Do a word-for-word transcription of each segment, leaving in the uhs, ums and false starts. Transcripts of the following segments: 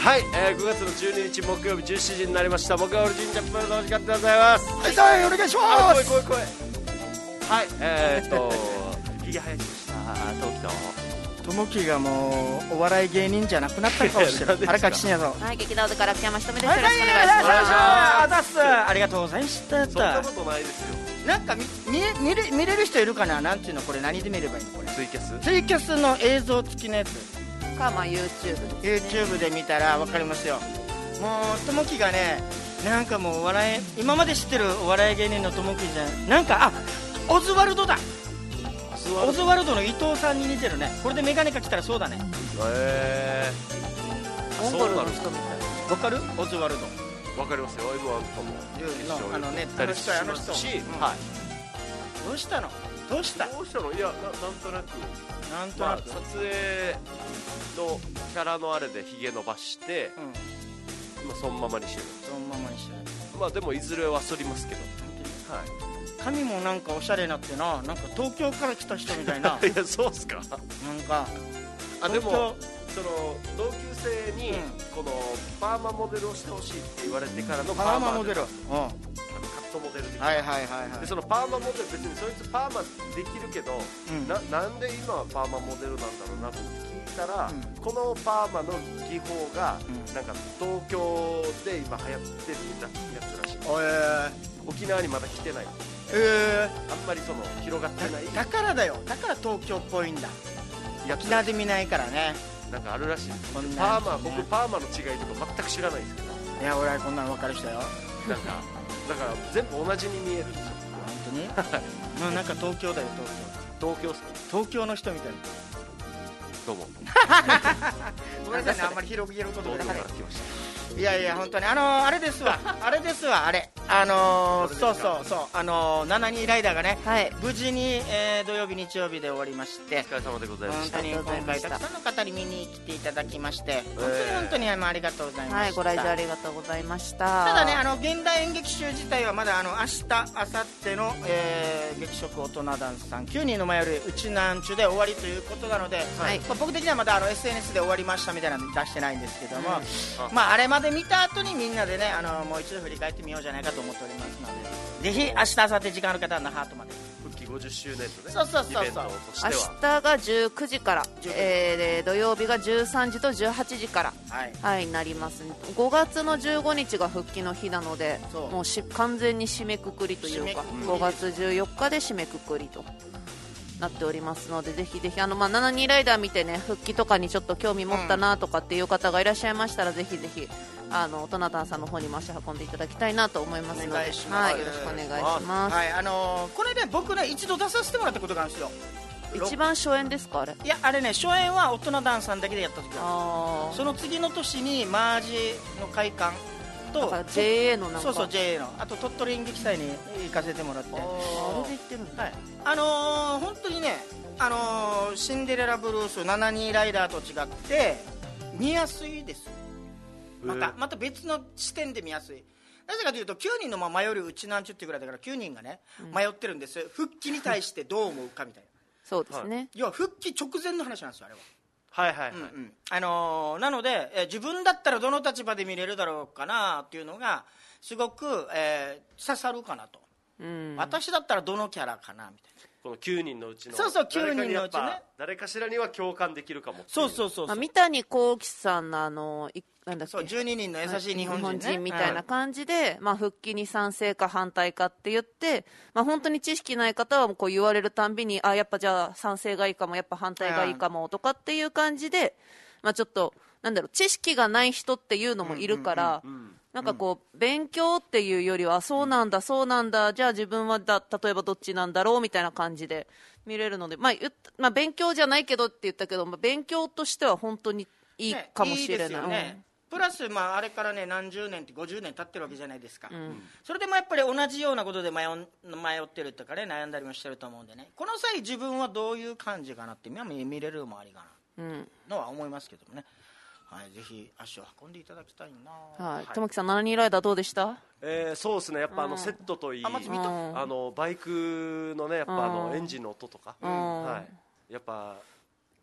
はい、えー、くがつのじゅうににち木曜日じゅうしちじになりました。木曜日神社プールのお時間でございます。 はい、さあお願いします。 来い来い来い。はい、えーっとひげ生やしました東京ともきがもうお笑い芸人じゃなくなったかもしれない。荒垣真也さん。 はい、劇団でから秋山ひとみです。よろはい、 しくお願いします。 お願いします。ありがとうございました。 そんなことないですよ。 なんか見見れ見れる人いるかな。なんていうのこれ、何で見ればいいのこれ。 ツイキャスツイキャスの映像付きのやつか、まあ YouTube ですね。 YouTube で見たら分かりますよ。もうともきがね、なんかもうお笑い、今まで知ってるお笑い芸人のともきじゃん、なんか、あ、オズワルドだ。オズワルドの伊藤さんに似てるね。これでメガネかけたらそうだね。 へモンゴルの人みたいわかる？オズワルドわかりますよ。 エムワン とかものあのね、あの人あの人、 し、 うん、 はい。 どうしたのどうしたどうしたの。いや、な、なんとなくなんとなく、 まあ、撮影のキャラのあれでひげ伸ばして、うん、まあ、そのままにしてる。 そのままにしてる。 まあでもいずれは剃りますけど。はい。 髪もなんかおしゃれになってな、なんか東京から来た人みたいな。 いや、そうっすか。 なんかあ、でもその同級生に、うん、このパーマモデルをしてほしいって言われてからのパーマモデル、うん、 カットモデル的な、 はいはいはいはい、 でそのパーマモデル、別にそいつパーマできるけど、うん、な, なんで今はパーマモデルなんだろうなって聞いたら、うん、このパーマの技法が、うん、なんか東京で今流行ってるやつらしい、えー、沖縄にまだ来てない、えー、あんまりその広がってない。 だ, だからだよ、だから東京っぽいんだ。沖縄で見ないからね。 なんかあるらしいです。パーマ、僕パーマの違いとか全く知らないですけど。 いや、俺はこんなの分かる人よ。 なんかだから全部同じに見えるんですよ。 本当にもうなんか東京だよ、東京。東京っすか。東京の人みたいな。 どうもごめんなさいね、あんまり広げることで。 東京から来ました。 いやいや、本当にあのー、あれですわあれですわあれあのー、そうそうそう、あのー、ななにライダーがね、はい、無事に、えー、土曜日日曜日で終わりまして、 お疲れ様でございました。 本当に今回たくさんの方に見に来ていただきまして、本当に本当にありがとうございました。はい、 ご来場ありがとうございました。 ただね、あの現代演劇集自体はまだあの明日明後日の、えー、劇食大人ダンスさんきゅうにんの前よりうちなんちゅで終わりということなので、はい、まあ、僕的にはまだあの エスエヌエス で終わりましたみたいなの出してないんですけども、うん、まああれまで見た後にみんなでね、あのもう一度振り返ってみようじゃないかと思っておりますので、ぜひ明日明後日時間ある方は那覇とまで復帰ごじゅっしゅうねんのね、 そうそうそうそう、 イベントとしては明日がじゅうくじから、えー、土曜日がじゅうさんじとじゅうはちじから、はい、はい、なります、ね、ごがつのじゅうごにちが復帰の日なので、もうし完全に締めくくりというか、ごがつじゅうよっかで締めくくりとなっておりますので、ぜひぜひあの、まあ、ななにライダー見てね、復帰とかにちょっと興味持ったなとかっていう方がいらっしゃいましたら、うん、ぜひぜひあのトナタンさんの方にも足運んでいただきたいなと思いますので、はい、よろしくお願いします。 はい、あのー、これね、僕ね一度出させてもらったことがあるんですよ。 一番初演ですかあれ？ いや、あれね、初演は大人ダンさんだけでやった時は、その次の年にマージの会館とジェーエー のなんか、 そうそう ジェーエー の、あと鳥取演劇祭に行かせてもらって、あれで行ってるんだ、はい、 あのー、本当にね、あのー、シンデレラブルースななにライダーと違って見やすいです。またまた別の視点で見やすい。なぜかというときゅうにんのまま迷ううちなんちゅってぐらいだから、きゅうにんがね、うん、迷ってるんです。復帰に対してどう思うかみたいなそうですね、 要は復帰直前の話なんですよ、あれは。 はいはいはい、 うんうん、あのー、なので、えー、自分だったらどの立場で見れるだろうかなっていうのがすごく、えー、刺さるかなと、うん、私だったらどのキャラかなみたいな、 このきゅうにんのうちのそうそうきゅうにんのうちね、 誰かしらには共感できるかも。 そうそうそうそう、 まあ、三谷幸喜さんのあのいなんだっけ、 そうじゅうににんの優しい日本人、ね、 日本人みたいな感じで、うん、まあ、復帰に賛成か反対かって言って、まあ、本当に知識ない方はこう言われるたんびに、あやっぱじゃあ賛成がいいかも、やっぱ反対がいいかもとかっていう感じで、まあ、ちょっとなんだろう、知識がない人っていうのもいるから、うんうんうんうん、なんかこう勉強っていうよりは、そうなんだそうなんだ、じゃあ自分はだ例えばどっちなんだろうみたいな感じで見れるので、まあまあ、勉強じゃないけどって言ったけど、まあ、勉強としては本当にいいかもしれない、ね、いいですよね、 プラス、まあ、あれからね何十年ってごじゅうねん経ってるわけじゃないですか、うん、それでもやっぱり同じようなことで迷迷ってるとかね、悩んだりもしてると思うんでね、この際自分はどういう感じかなって見れるのもありかな、うん、のは思いますけどもね、はい、ぜひ足を運んでいただきたいな。 はい、友樹さんななにライダーどうでした？ えー、そうですね、やっぱあのセットといい、ああのバイクのね、やっぱあのエンジンの音とか、はい、やっぱ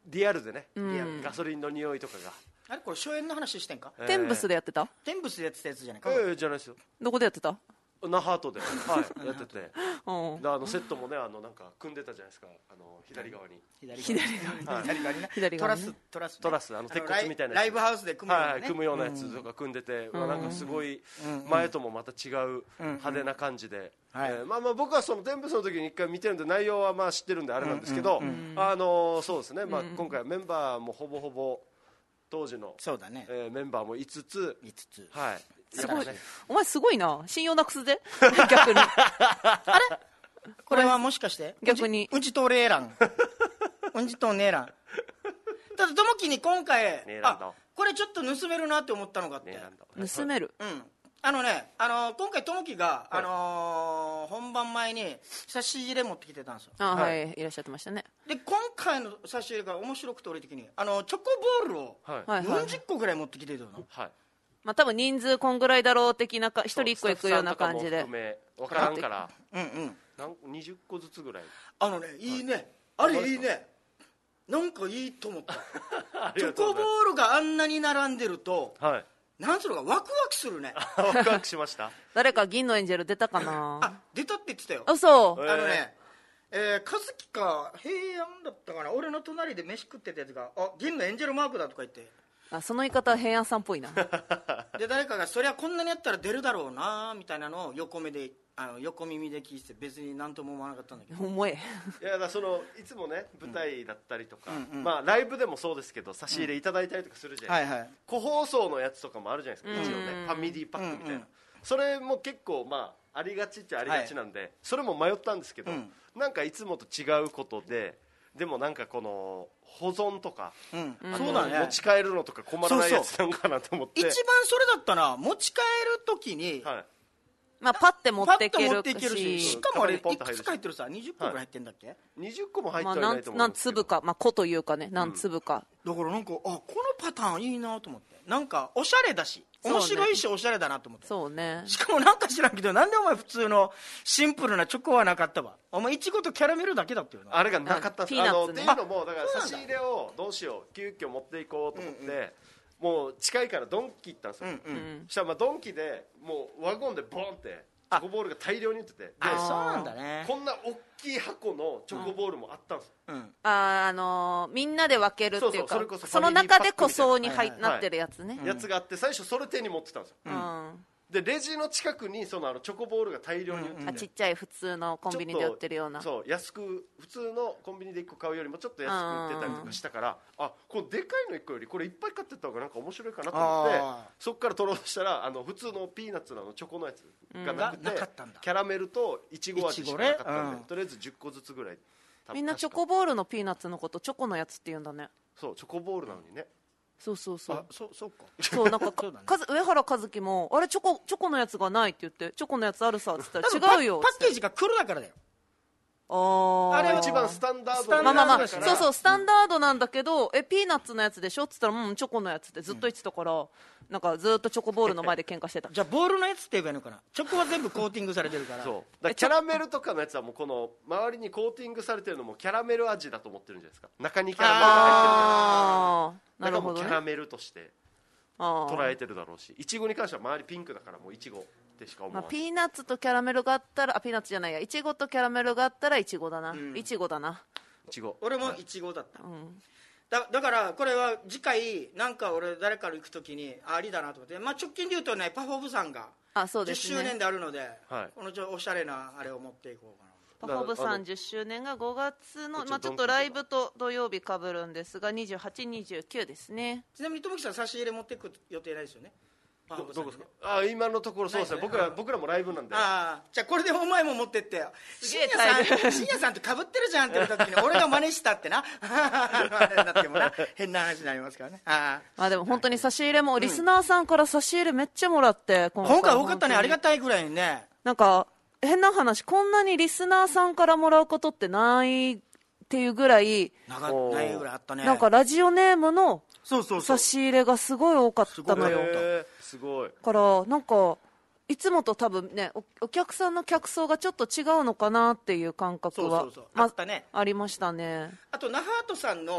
リアルでね、 うんリアルガソリンの匂いとかがあれこれ初演の話してんか、 えーテンブスでやってた？ テンブスでやってたやつじゃないか、 えー、じゃないですよ、 どこでやってた？ 那覇とで、はい、やっててうんであのセットもねあのなんか組んでたじゃないですか、あの左側に左左側に左側にな左側にねトラストラスねトラスあの鉄骨みたいなやつライブハウスで組むようなね、 はい、組むようなやつとか組んでて、 うんまあなんかすごいうん前ともまた違う派手な感じで、えーまあまあ僕はそのテンブスの時に一回見てるんで内容はまあ知ってるんであれなんですけど、あのそうですね、まあ今回メンバーもほぼほぼ当時の、 そうだね、 えーメンバーもいつついつつはいすごいやっぱねお前すごいな、信用なくすで逆にこれはもしかして逆にうんちとれえらんうんちとねえらんただともきに今回ねえらんだあこれちょっと盗めるなって思ったのがあって、 ねなんだ盗める、 うんあのね、あのー今回ともきが、あのー本番前に差し入れ持ってきてたんですよ。 あ、は、 はいいらっしゃってましたね。 で今回の差し入れが面白くて俺的にあのチョコボールをはいはいはいよんじゅっこぐらい持ってきてたの、 はいまあ多分人数こんぐらいだろう的なか一人一個いくような感じで、 分からんからうんうんなんにじゅっこずつぐらいあのねいいね、あれいいね、なんかいいと思ったチョコボールがあんなに並んでるとはいなんつうのかワクワクするねワクワクしました誰か銀のエンジェル出たかなあ出たって言ってたよあ、そう、 えーあのね、えー、和樹か平安だったかな、俺の隣で飯食ってたやつがあ銀のエンジェルマークだとか言ってあ、その言い方は平安さんっぽいなで誰かがそりゃこんなにやったら出るだろうなみたいなのを横目であの横耳で聞いて別に何とも思わなかったんだけど思えいやだからそのいつもね舞台だったりとか、 うんうんまあライブでもそうですけど差し入れいただいたりとかするじゃないですか、 はいはい個包装のやつとかもあるじゃないですか、 うん一応ねファミリーパックみたいな、 うんうんそれも結構まあありがちっちゃありがちなんで、それも迷ったんですけど、 うんなんかいつもと違うことででもなんかこの保存とか、 うんあのそうだね持ち帰るのとか困らないやつなんかなと思って一番それだったな持ち帰るときに、 はいまあパッて持っていけパッと持るっていけるしししかもあれいカバンにポンと入るしくつか入ってるさにじゅっこぐらい入ってんだっけ、 にじゅっこも入ってまあはいなないん何と思うんですけど粒か、まあ個というかね何粒か、 だからなんかあこのパターンいいなと思ってなんかおしゃれだしそうね面白いしおしゃれだなと思って、 そうねしかもなんか知らんけどなんでお前普通のシンプルなチョコはなかったわお前いちごとキャラメルだけだっていうのあれがなかったんですああピーナッツねのっていうのもだから差し入れをどうしよう急遽持っていこうと思って、もう近いからドンキ行ったんですよ、 うんうんうんそしたらまあドンキでもうワゴンでボンってチョコボールが大量に売っててであそうなんだねこんな大きい箱のチョコボールもあったんですよ、 うんあー、あのーみんなで分けるっていうかそうそうそれこそその中で個装に入ファミリーパックみたいななってるやつね、 やつがあって最初それ手に持ってたんですよ、 うんでレジの近くにそのあのチョコボールが大量に売ってて、 あちっちゃい普通のコンビニで売ってるようなちょっとそう安く普通のコンビニでいっこ買うよりもちょっと安く売ってたりとかしたからあこのでかいのいっこよりこれいっぱい買ってった方がなんか面白いかなと思ってあそこから取ろうとしたらあの普通のピーナッツのあのチョコのやつがなくて、 うんがなかったんだキャラメルといちご味しかなかったんで、 いちごねうんとりあえずじゅっこずつぐらいみんなチョコボールのピーナッツのことチョコのやつって言うんだねそうチョコボールなのにねそうそうそうあそうそうかそうなんかそうだねかず上原和樹もあれチョコチョコのやつがないって言ってチョコのやつあるさっつった多分ら違うよっつってパパッケージが黒だからだよあーあれは一番スタンダードスタンダードまあまあまあだからそうそうスタンダードなんだけどえピーナッツのやつでしょっつったらうんチョコのやつってずっと言ってたから、なんかずっとチョコボールの前で喧嘩してたじゃあボールのやつって言えばいいのかなチョコは全部コーティングされてるからそうだからキャラメルとかのやつはもうこの周りにコーティングされてるのもキャラメル味だと思ってるんじゃないですか中にキャラメルが入ってるからああなだからもるほどねうキャラメルとしてあー捉えてるだろうしいちごに関しては周りピンクだからもういちごってしか思まあ、 わない、 ピーナッツとキャラメルがあったらあピーナッツじゃないやいちごとキャラメルがあったらいちごだな、 んいちごだな、 いちご俺もいちごだった、 うん、 だだからこれは次回なんか俺誰かの行く時にありだなと思って、まあ、直近で言うとねパフォーブさんが10 あそうです周年ねであるので、 はいこのちょおしゃれなあれを持っていこうかなパフォーブさんじゅっしゅうねんがごがつの、 こっちまあ、ちょっとライブと土曜日かぶるんですがにじゅうはち、にじゅうきゅうですねちなみに友樹さん差し入れ持っていく予定ないですよねパフォーブさんにねどどこですかあ今のところそうですねないですね僕ら僕らもライブなんでああじゃあこれでお前も持ってってよすげえ深夜大変さん深夜さんとかぶってるじゃんって言った時に俺が真似したってなあれになってもな変な話になりますからねああまあでも本当に差し入れもリスナーさんから差し入れめっちゃもらって今今回多かったねありがとたいぐらいにねなんか変な話こんなにリスナーさんからもらうことってないっていうぐらい長ないぐらいあったねなんかラジオネームのそうそうそう差し入れがすごい多かったのよへーすごいだからなんかいつもと多分ね お, お客さんの客層がちょっと違うのかなっていう感覚はそうそうそうまあったねありましたねあと那覇アートさんの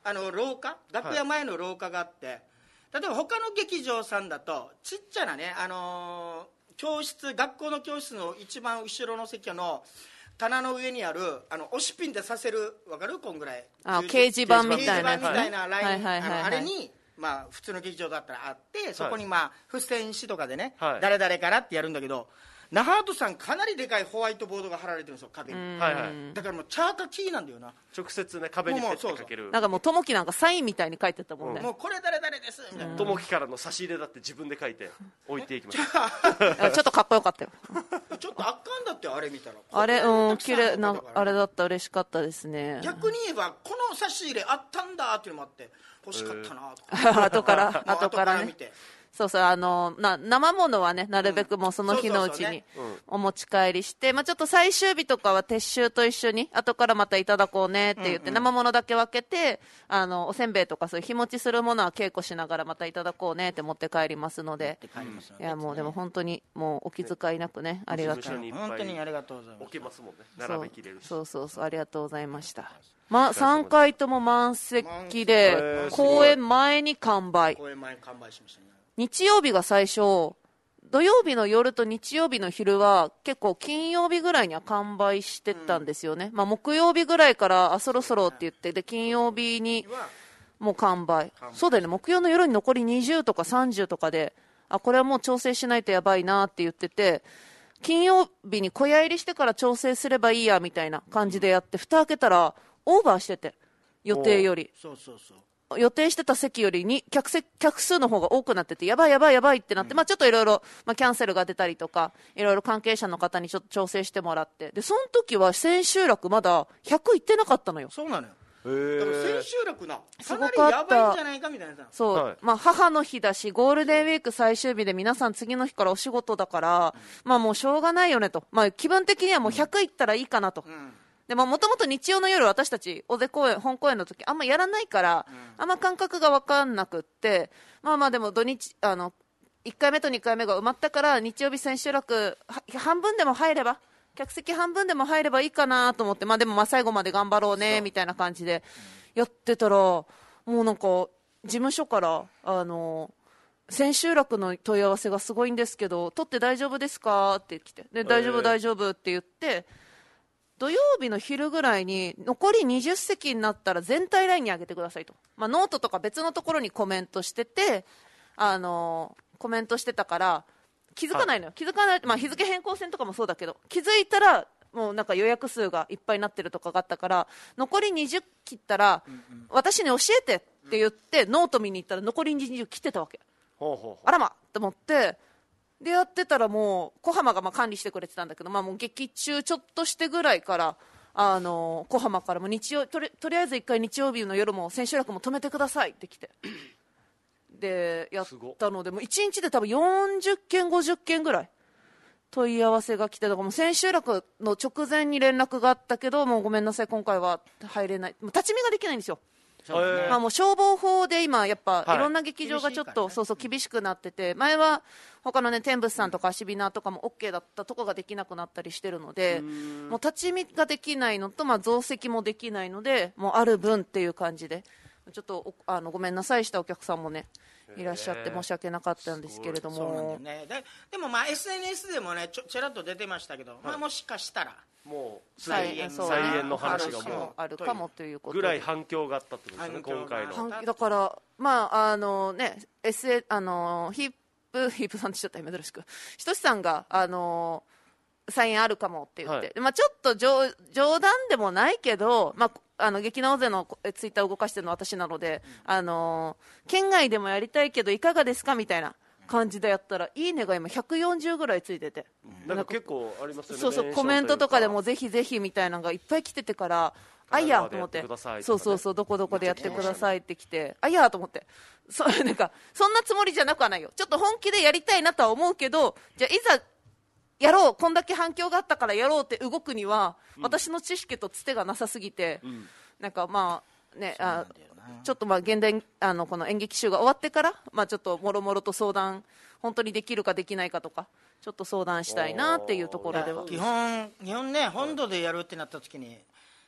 あの廊下、楽屋前の廊下があって、はい、例えば他の劇場さんだとちっちゃなね、あのー、教室、学校の教室の一番後ろの席の棚の上にあるあの押しピンでさせる、分かる？こんぐらいあ掲示板みたいなやつ、 掲示板みたいなライン、あれにまあ普通の劇場だったらあって、そこにまあ付箋紙とかでね、はい、誰々からってやるんだけど、那覇アートさんかなりでかいホワイトボードが貼られてるんですよ、壁に。はいはい、だからもうチャーカキーなんだよな、 直接ね壁にペッて書ける。 なんかもうともきなんかサインみたいに書いてたもんね、うん、 もうこれ誰々ですみたいな。 ともきからの差し入れだって自分で書いて置いていきましたちょっとかっこよかったよちょっと圧巻だって、あれ見たら。 あれうん綺麗なあれだった、嬉しかったですね。 逆に言えばこの差し入れあったんだっていうのもあって欲しかったなとか後から後からね、そうそう、あのな生ものはね、なるべくもうその日のうちにお持ち帰りして、まあ、ちょっと最終日とかは撤収と一緒に後からまたいただこうねって言って、うんうん、生ものだけ分けて、あのおせんべいとかそういう日持ちするものは稽古しながらまたいただこうねって持って帰りますので、いやもうでも本当にもうお気遣いなくね、ありがとう、 本当にありがとうございます。 置けますもんね、並べきれるし。 そうそうそう、ありがとうございました。ま、さんかいとも満席で、公演前に完売。 公演前に完売しましたね。 日曜日が最初、土曜日の夜と日曜日の昼は結構金曜日ぐらいには完売してたんですよね、うん、まあ、木曜日ぐらいからあそろそろって言ってで金曜日にもう完売、そうだよね、木曜の夜に残りにじゅうとかさんじゅうとかで、あこれはもう調整しないとやばいなって言ってて、金曜日に小屋入りしてから調整すればいいやみたいな感じでやって、蓋開けたらオーバーしてて、予定より。そうそうそう、予定してた席よりに 客, 席客数の方が多くなってて、やばいやばいやばいってなって、うん、まあ、ちょっといろいろキャンセルが出たりとか、いろいろ関係者の方にちょっと調整してもらって、でその時は千秋楽まだひゃくいってなかったのよ。 そうなのよ。だから千秋楽なかなりやばいんじゃないかみたいな。 そう、はい、まあ、母の日だしゴールデンウィーク最終日で皆さん次の日からお仕事だから、うん、まあもうしょうがないよねと、まあ、気分的にはもうひゃくいったらいいかなと、うん、でももともと日曜の夜私たち尾瀬公演本公演の時あんまやらないから、うん、あんま感覚が分かんなくって、まあまあでも土日あのいっかいめとにかいめが埋まったから日曜日千秋楽半分でも入れば客席半分でも入ればいいかなと思って、まあでもまあ最後まで頑張ろうねみたいな感じでやってたら、もうなんか事務所からあの千秋楽の問い合わせがすごいんですけど取って大丈夫ですかって来て、で大丈夫大丈夫って言って、土曜日の昼ぐらいに残りにじゅっせきになったら全体ラインに上げてくださいと、まあ、ノートとか別のところにコメントしてて、あのー、コメントしてたから気づかないのよ、気づかない、まあ、日付変更線とかもそうだけど気づいたらもうなんか予約数がいっぱいになってるとかがあったから、残りにじゅう切ったら、うんうん、私に教えてって言って、うん、ノート見に行ったら残りにじゅう切ってたわけ。ほうほうほう、あらまと思ってでやってたら、もう小浜がまあ管理してくれてたんだけど、まあ、もう劇中ちょっとしてぐらいからあの小浜からも日曜と り, とりあえずいっかい日曜日の夜も千秋楽も止めてくださいって来てでやったので、もういちにちで多分よんじゅっけんごじゅっけんぐらい問い合わせが来て、だからもう千秋楽の直前に連絡があったけど、もうごめんなさい今回は入れない、もう立ち見ができないんですよ。まあ、もう消防法で今やっぱいろんな劇場がちょっと、はい、そうそう厳しくなってて、前は他のね天仏さんとかアシビナとかも OK だったとこができなくなったりしてるので、もう立ち見ができないのと、まあ、増席もできないので、もうある分っていう感じでちょっとあのごめんなさいしたお客さんもねいらっしゃって申し訳なかったんですけれども、そうなんだよね。で、でもまあ エスエヌエス でもねちょちらっと出てましたけど、はい、まあ、もしかしたらもう再演再演の話がもうあるかもということぐらい反響があったってことですね、今回の。 だからまああのね エスエー あのヒップヒップさんって言っちゃった珍しくひとしさんがあの再演あるかもって言って、はい、まあ、ちょっと冗談でもないけど、まあ、あの劇団大勢のツイッターを動かしてるのは私なので、うん、あの県外でもやりたいけどいかがですかみたいな感じでやったらいいねが今ひゃくよんじゅうぐらいついてて、 うん、なんか結構ありますよね。 そうそう、コメントとかでもぜひぜひみたいなのがいっぱい来ててから、あいやと思って、そうそうそう、どこどこでやってくださいって来て、あいやと思って、そなんかそんなつもりじゃなくはないよ、ちょっと本気でやりたいなとは思うけど、じゃあいざやろう、こんだけ反響があったからやろうって動くには、うん、私の知識とつてがなさすぎて、うん、なんかまあね、あちょっとまあ現代あのこの演劇集が終わってから、まあ、ちょっともろもろと相談本当にできるかできないかとかちょっと相談したいなっていうところでは。 基本日本ね本土でやるってなった時に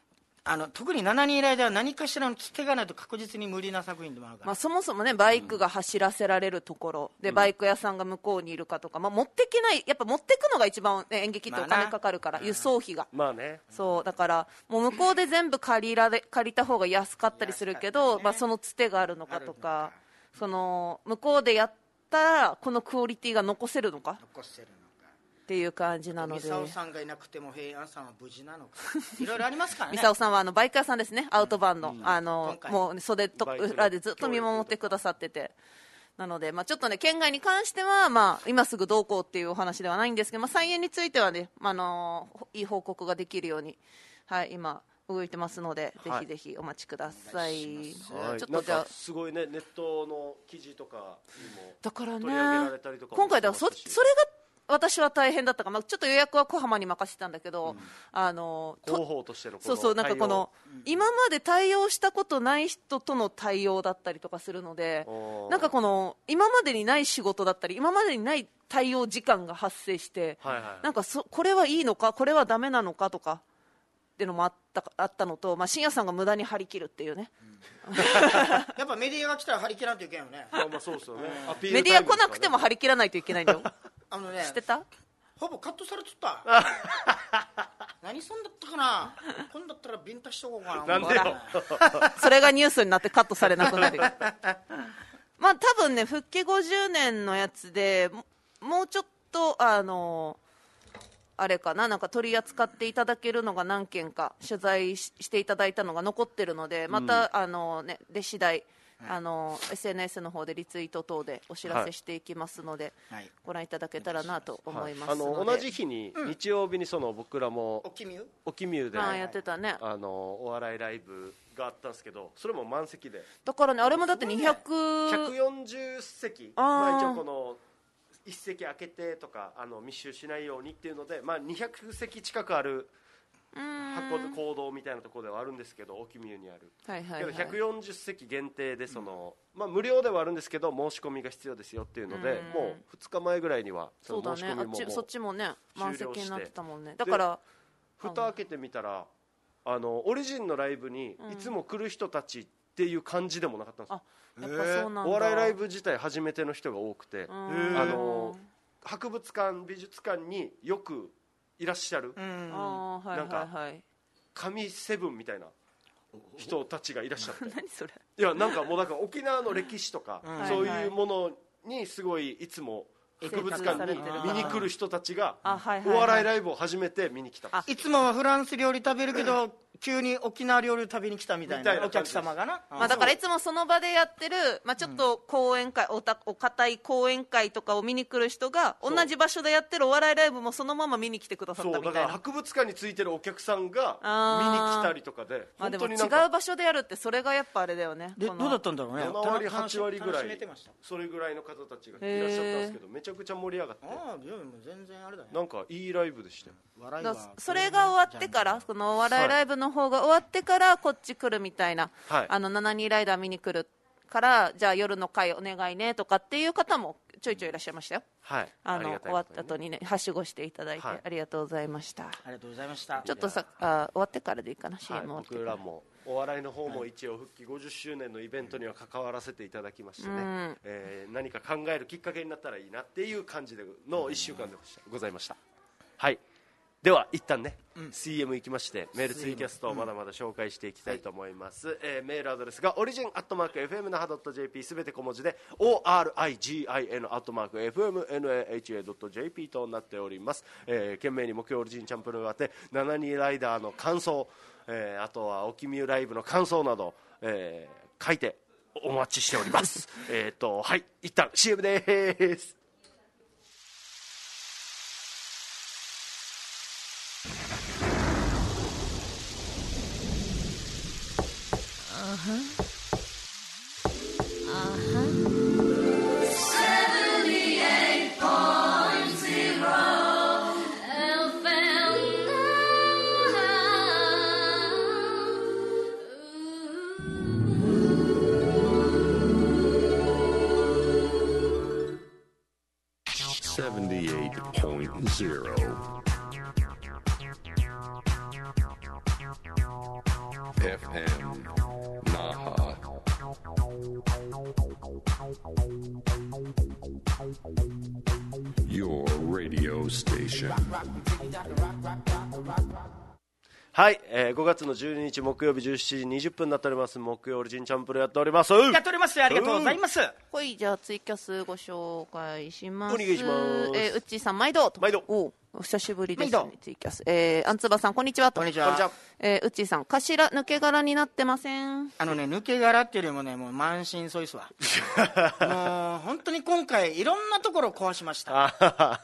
あの特にななにんライダーは何かしらのつてがないと確実に無理な作品でもあるから、 まあ、そもそもねバイクが走らせられるところで、うん、バイク屋さんが向こうにいるかとか、まあ、持ってけないやっぱ持ってくのが一番、ね、演劇ってお金かかるから、まあ、輸送費が、 まあね、 そうだからもう向こうで全部借りられ借りた方が安かったりするけど、ね、まあ、そのつてがあるのかとか、その向こうでやったらこのクオリティが残せるのか残せるのかっていう感じなので、 ミサオさんがいなくても平安さんは無事なのかいろいろありますからね。 ミサオさんはあのバイク屋さんですね、アウトバーンの、うん、あのもう袖と裏でずっと見守ってくださってて、なので、まあ、ちょっとね県外に関しては、まあ、今すぐどうこうっていうお話ではないんですけど、まあ、再演についてはね、まあ、あのいい報告ができるように、はい、今動いてますので、はい、ぜひぜひお待ちください。 はい、ちょっとじゃあすごいね、ネットの記事とかにもだからね、 取り上げられたりとか今回では そ, それが私は大変だったから、まあ、ちょっと予約は小浜に任せてたんだけど、うん、あの広報としてのこのそうそう、なんかこの、うん、今まで対応したことない人との対応だったりとかするので、なんかこの今までにない仕事だったり今までにない対応時間が発生して、はいはい、なんかそこれはいいのかこれはダメなのかとかっていうのもあったあったのと、まあ、深夜さんが無駄に張り切るっていうね、 うん、やっぱメディアが来たら張り切らないといけないよね。 まあまあそうですよね、 うん、メディア来なくても張り切らないといけないんだよあのね、 知ってた？ ほぼカットされとった何そんだったかな、今度だったらビンタしとこうかな。 なんでよそれがニュースになってカットされなくなるまあ多分ね復帰ごじゅうねんのやつでもうちょっとあのあれかな、なんか取り扱っていただけるのが何件か取材 し, していただいたのが残ってるので、また、うん、あのねで次第あの エスエヌエス の方でリツイート等でお知らせしていきますので、はい、ご覧いただけたらなと思いますので、はい、 あの同じ日に、うん、日曜日にその僕らもオキミュオキミュで、 あやってたね、 あのお笑いライブがあったんですけど、それも満席で、 だからねあれもだってにひゃく、 ひゃくよんじゅっせき、まあ、一応この一席空けてとかあの密集しないようにっていうので、まあ、にひゃくせき近くある箱で行動みたいなところではあるんですけど、オキミュにある、はいはいはい、けどひゃくよんじゅっせき限定でその、まあ、無料ではあるんですけど申し込みが必要ですよっていうので、うもうふつかまえぐらいにはその申し込みももう終了して、そうだね、あっちそっちもね満席になってたもんね。だから蓋開けてみたらあのオリジンのライブにいつも来る人たちっていう感じでもなかったんですよ、 うん、やっぱそうなんだ。 お笑いライブ自体初めての人が多くて、あの博物館美術館によくいらっしゃる、うん、なんか神セブンみたいな人たちがいらっしゃって何それ、 いやなんかもうだから沖縄の歴史とか、うん、そういうものにすごいいつも博物館に見に来る人たちがお笑いライブを初めて見に来た。 いつもはフランス料理食べるけど急に沖縄料理食べに来たみたいなお客様がな、 まあ、だからいつもその場でやってる、まあ、ちょっと講演会、おたお堅い講演会とかを見に来る人が同じ場所でやってるお笑いライブもそのまま見に来てくださったみたいな。 そうだから博物館についてるお客さんが見に来たりとかで、 まあ、でも違う場所でやるってそれがやっぱあれだよね。 でどうだったんだろうね。 ななわりはちわりぐらいそれぐらいの方たちがいらっしゃったんですけど、めちゃくちゃ盛り上がって、 ああいやもう全然あれだね、 なんかいいライブでしたよ。 笑いはそれが終わってから、そのお笑いライブの方が終わってからこっち来るみたいな、はい、あのななにんライダー見に来るからじゃあ夜の会お願いねとかっていう方もちょいちょいいらっしゃいましたよ、はい、あの終わった後にねはしごしていただいて、はい、ありがとうございました。ありがとうございました。 ちょっとさあ終わってからでいいかな、はい、シーエム僕らもお笑いの方も一応復帰ごじゅっしゅうねんのイベントには関わらせていただきましてね、うんえー、何か考えるきっかけになったらいいなっていう感じでのいっしゅうかんでございました。はい、では一旦ね、うん、シーエム 行きましてメールツイキャストをまだまだ紹介していきたいと思います、うんえー、メールアドレスがオリジンアットマーク エフエムナハドットジェーピー すべて小文字で オーアールアイジーアイエヌ アットマーク エフエムナハ ドットジェーピー となっております、えー、懸命に木曜オリジンチャンプルがあってななにんライダーの感想、えー、あとはオキミュライブの感想など、えー、書いてお待ちしておりますえっとはい一旦 シーエム です。 Uh-huh. Uh-huh. seventy-eight point zero F M seventy-eight point zero Japan, Naha. Your radio station. はい、えー、ごがつのじゅうににち木曜日じゅうしちじにじゅっぷんになっております。木曜オリジンチャンプルやっております。 やっております。ありがとうございます。 はい、じゃあツイキャスご紹介します。 お願いします。 えー、うっちーさん毎度毎度。 おお久しぶりですね。ツイキャス、えー、あんつばさんこんにちはと。 こんにちは。 えー、うっちーさん頭抜け殻になってません。 あのね、抜け殻っていうよりもね、もう満身創痍わもう本当に今回いろんなところを壊しました。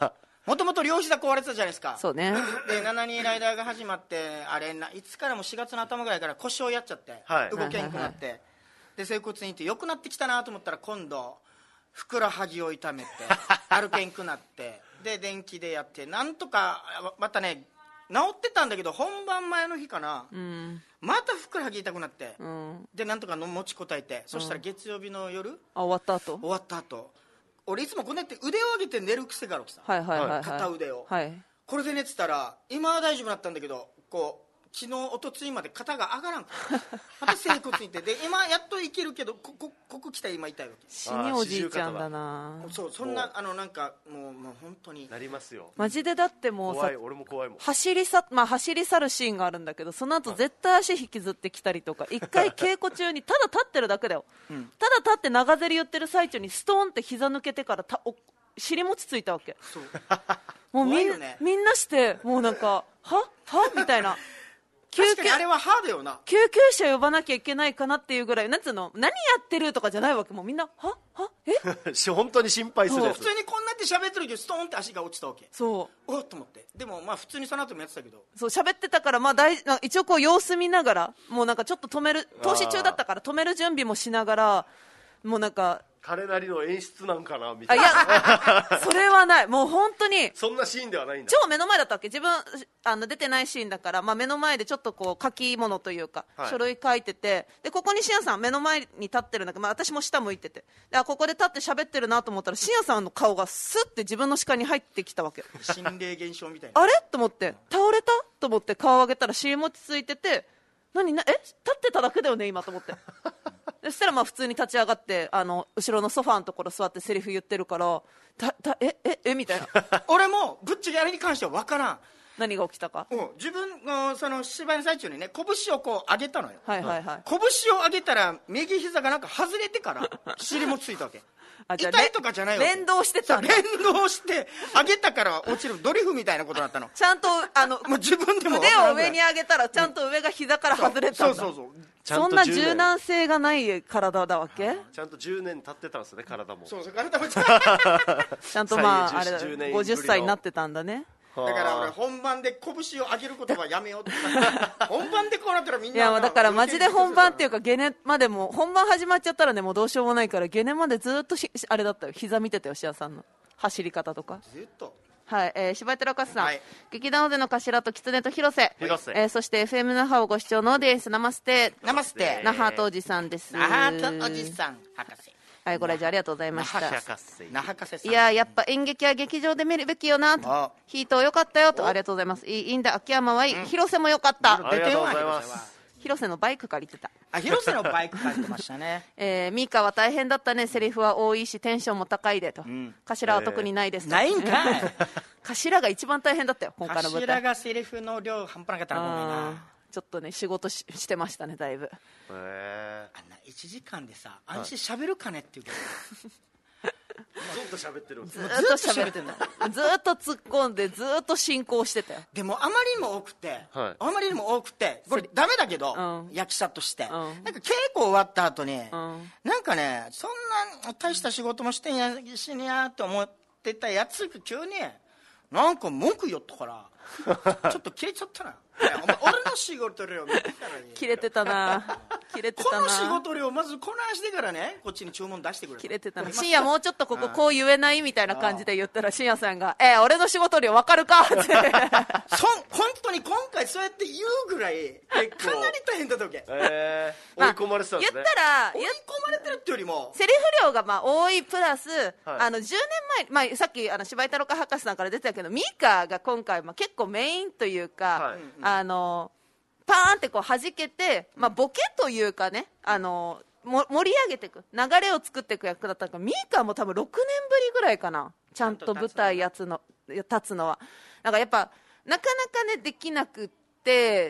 もともと両膝壊れてたじゃないですか。 そうね。 でななにんライダーが始まってあれないつからもしがつの頭ぐらいから腰をやっちゃって、はい、動けんくなって、はいはいはい、で整骨院行って良くなってきたなと思ったら今度ふくらはぎを痛めて歩けんくなってで電気でやってなんとかまたね治ってたんだけど本番前の日かな、うん、またふくらはぎ痛くなって、うん、でなんとかの持ちこたえて、うん、そしたら月曜日の夜あ終わった後終わった後俺いつもこうやって腕を上げて寝る癖があるわけさ、 はいはいはいはい、 片腕を、 はい、 これで寝てたら今は大丈夫だったんだけどこう昨日おとついまで肩が上がらんからまた整骨院行ってで今やっといけるけどここここ来たら今痛いわけ。 死におじいちゃんだな。 そうそんなあのなんかもうもう本当になりますよ。 マジでだってもうさ怖い俺も怖いもん。 走りさまあ走り去るシーンがあるんだけどその後絶対足引きずってきたりとか一回稽古中にただ立ってるだけだよ、うん、ただ立って長ゼリ言ってる最中にストーンって膝抜けてからたお尻餅ついたわけ。 そうもうみん、ね、みんなしてもうなんかははみたいな確かにあれはハードよな。 救急車呼ばなきゃいけないかなっていうぐらいなんつうの何やってるとかじゃないわけ。もうみんなははえ本当に心配するやつ。 普通にこんなって喋ってるけどストーンって足が落ちたわけ。 そうおっと思ってでもまあ普通にその後もやってたけどそう喋ってたからまあ大一応こう様子見ながらもうなんかちょっと止める投資中だったから止める準備もしながらもうなんか彼なりの演出なんかなみたいな。 あいやそれはないもう本当にそんなシーンではないんだ。 超目の前だったわけ。自分あの出てないシーンだから、まあ、目の前でちょっとこう書き物というか、はい、書類書いててでここにしんやさん目の前に立ってるんだけど、まあ、私も下向いててであここで立って喋ってるなと思ったらしんやさんの顔がスッて自分の視界に入ってきたわけ。 心霊現象みたいなあれと思って倒れたと思って顔を上げたら尻餅ついてて何なえ立ってただけだよね今と思ってそしたらまあ普通に立ち上がってあの後ろのソファーのところ座ってセリフ言ってるからたたえええみたいな俺もぶっちゃけあれに関しては分からん何が起きたか。 うん、自分のその芝居の最中にね拳をこう上げたのよ、 はいはいはい、 拳を上げたら右膝がなんか外れてから尻もついたわけあ痛いとかじゃないわけ。 連動してたんだ。 連動して上げたから落ちるドリフみたいなことだったの。 ちゃんとあのもう自分でも腕を上に上げたらちゃんと上が膝から外れたんだ。 そうそうそう。 そんな柔軟性がない体だわけ。 ちゃんとじゅうねん経ってたんですね体も。 そうそう体もちゃんとまああれごじゅっさいになってたんだね。 だから俺本番で拳を上げることはやめようって本番でこうなったらみんないやだからマジで本番っていうかゲネまでも本番始まっちゃったらねもうどうしようもないからゲネまでずっとしあれだったよ。膝見てたよシアさんの走り方とかずっと。 はい、えー、柴井寺勝さん、はい、劇団大勢の頭と狐と広瀬、 広瀬、 えー、そして エフエム 那覇をご視聴のです。ナマステナマステ那覇とおじさんです。 那覇とおじさん博士。 はい、ご来場ありがとうございました。 那覇博士さん。 いややっぱ演劇は劇場で見るべきよなと。ヒート良かったよと。ありがとうございます。いいいいんだ秋山はいい、うん、広瀬も良かった。 ありがとうございます。 広瀬のバイク借りてた。 あ広瀬のバイク借りてましたねえー、ミーカは大変だったね。セリフは多いしテンションも高いでと、うん、頭は特にないですと、 えー、ないんかい頭が一番大変だったよ今回の舞台。 頭がセリフの量半端なかったらごめんな。 ちょっとね仕事 し, してましたねだいぶ。 へあんないちじかんでさ安心しゃべるかねっていうずっと喋ってる。 ずっと喋ってるの。ずっと突っ込んでずっと進行してたよ。 でもあまりにも多くて、はい、あまりにも多くてこれダメだけど、うん、役者として、うん、なんか稽古終わった後に、うん、なんかねそんな大した仕事もしてんやしにゃって思ってたやつが急になんか文句言ったからちょっと切れちゃったな。お前俺の仕事量見てたらいい。 切れてたな切れてたな。 この仕事量まずこなしてからねこっちに注文出してくれ。 切れてたな。深夜もうちょっとこここう言えないみたいな感じで言ったら深夜さんがえー、俺の仕事量分かるかってそ本当に今回そうやって言うぐらいかなり大変だったわけ、 えー、追い込まれてたんですね、 まあ、言ったら追い込まれてるってよりもセリフ量がまあ多いプラス、はい、あのじゅうねんまえ、まあ、さっきあの柴井太郎博士さんから出てたけどミーカが今回まあ結構メインというか、はい、あのパーンってこう弾けて、まあ、ボケというかね、あのも盛り上げていく流れを作っていく役だったから、ミーカーも多分ろくねんぶりぐらいかな、ちゃんと舞台やつの立つのは。なんかやっぱなかなかねできなくって、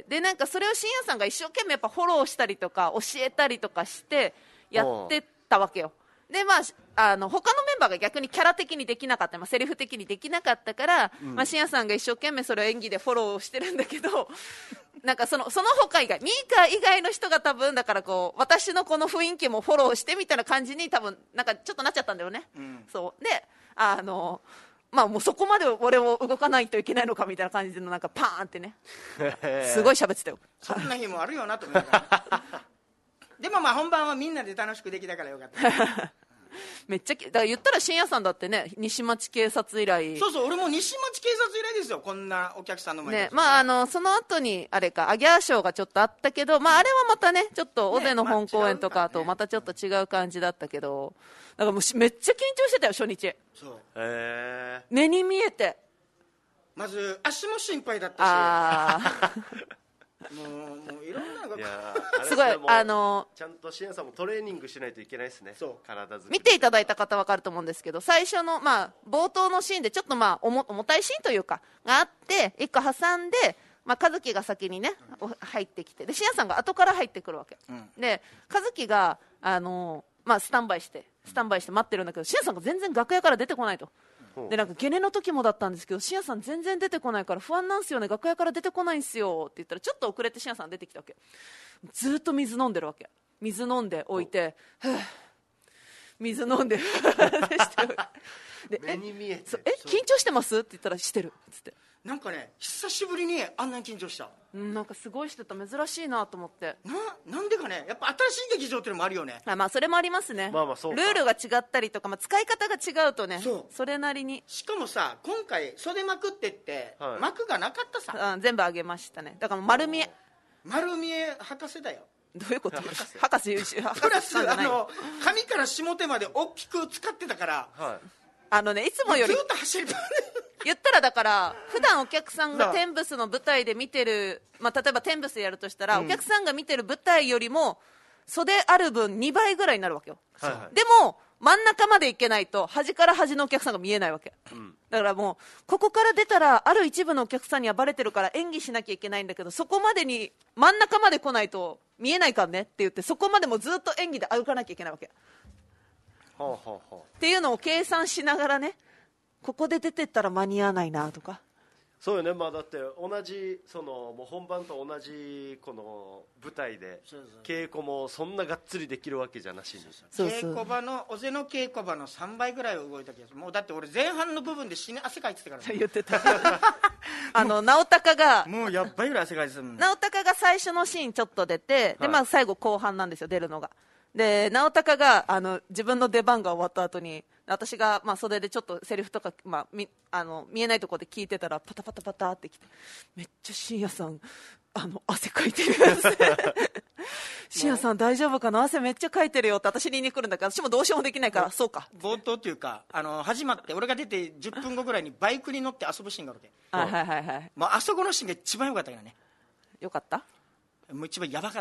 でなんかそれを深夜さんが一生懸命やっぱフォローしたりとか教えたりとかしてやってたわけよ。でまあ、あの他のメンバーが逆にキャラ的にできなかった、まあ、セリフ的にできなかったから、うん、まあ、深夜さんが一生懸命それを演技でフォローしてるんだけどなんかそのその他以外、ミーカー以外の人が多分だからこう私のこの雰囲気もフォローしてみたいな感じに多分なんかちょっとなっちゃったんだよね、うん、そうであのまあもうそこまで俺を動かないといけないのかみたいな感じのなんかパーンってねすごい喋ってたよ。 そんな日もあるよなと思いながらでもまあ本番はみんなで楽しくできたからよかっためっちゃだから言ったら深夜さんだってね、西町警察以来。 そうそう、俺も西町警察以来ですよ、こんなお客さんの前に、 ね、まああのその後にあれかアギャーショーがちょっとあったけど、まああれはまたねちょっと尾瀬の本公演とかとまたちょっと違う感じだったけど、だからもうめっちゃ緊張してたよ初日。 そう、 へー、 目に見えてまず足も心配だったし、 あもうもういろんなのがいやすごいあのちゃんと深夜さんもトレーニングしないといけないですね。そう体作り見ていただいた方分かると思うんですけど、最初の、まあ、冒頭のシーンでちょっと、まあ、重, 重たいシーンというかがあっていっこ挟んで、まあ、和樹が先にね、うん、入ってきてで深夜さんが後から入ってくるわけ、うん、で和樹があの、まあ、スタンバイしてスタンバイして待ってるんだけど、深夜さんが全然楽屋から出てこないと。でなんかゲネの時もだったんですけど、深夜さん全然出てこないから不安なんですよね、楽屋から出てこないんですよって言ったら、ちょっと遅れて深夜さん出てきたわけ。ずっと水飲んでるわけ。水飲んで置いて、水飲んでで目に見えてえ緊張してますって言ったらしてるっつって、 なんかね久しぶりにあんなに緊張した、 うん、なんかすごいしてた、珍しいなと思って。 な, なんでかね、やっぱ新しい劇場っていうのもあるよね。 あ、まあ、それもありますね、 まあまあそうか、 ルールが違ったりとか、まあ、使い方が違うとね、 そ, それなりに。 しかもさ今回袖幕ってって、はい、幕がなかったさ、 うん、全部上げましたね。だから丸見え丸見え博士だよ。 どういうこと博士博士プラスあの上から下手まで大きく使ってたから、はい、 あのねいつもよりずっと走る言ったらだから普段お客さんがテンブスの舞台で見てる、まあ、例えばテンブスやるとしたら、うん、お客さんが見てる舞台よりも袖ある分にばいぐらいになるわけよ、はいはい、でも真ん中まで行けないと端から端のお客さんが見えないわけ、うん、だからもうここから出たらある一部のお客さんにはバレてるから演技しなきゃいけないんだけど、そこまでに真ん中まで来ないと見えないからねって言って、そこまでもずっと演技で歩かなきゃいけないわけ、 はあはあはあ、 っていうのを計算しながらね、ここで出てったら間に合わないなとか。 そうよね、まあ、だって同じそのもう本番と同じこの舞台で稽古もそんながっつりできるわけじゃなしに、 そうそう、稽古場の尾瀬の稽古場のさんばいぐらいは動いたけど、もうだって俺前半の部分で死に汗かいてたから、ね、 言ってたあの直高がもうやっばいぐらい汗かいてたもん。 直高が最初のシーンちょっと出て、で、まあ、最後後半なんですよ出るのが。で直高があの自分の出番が終わった後に私が、まあ、袖でちょっとセリフとか、まあ、みあの見えないところで聞いてたらパタパタパタってきて、めっちゃ深夜さんあの汗かいてるやつ深夜さん大丈夫かな、汗めっちゃかいてるよって私に言いに来るんだから、私もどうしようもできないから、そうか冒頭っていうかあの始まって俺が出てじゅっぷんごぐらいにバイクに乗って遊ぶシーンがあるわけ、 あ、はいはいはい、 まあ、あそこのシーンが一番良かったからね。 よかった、 もう一番やばかった。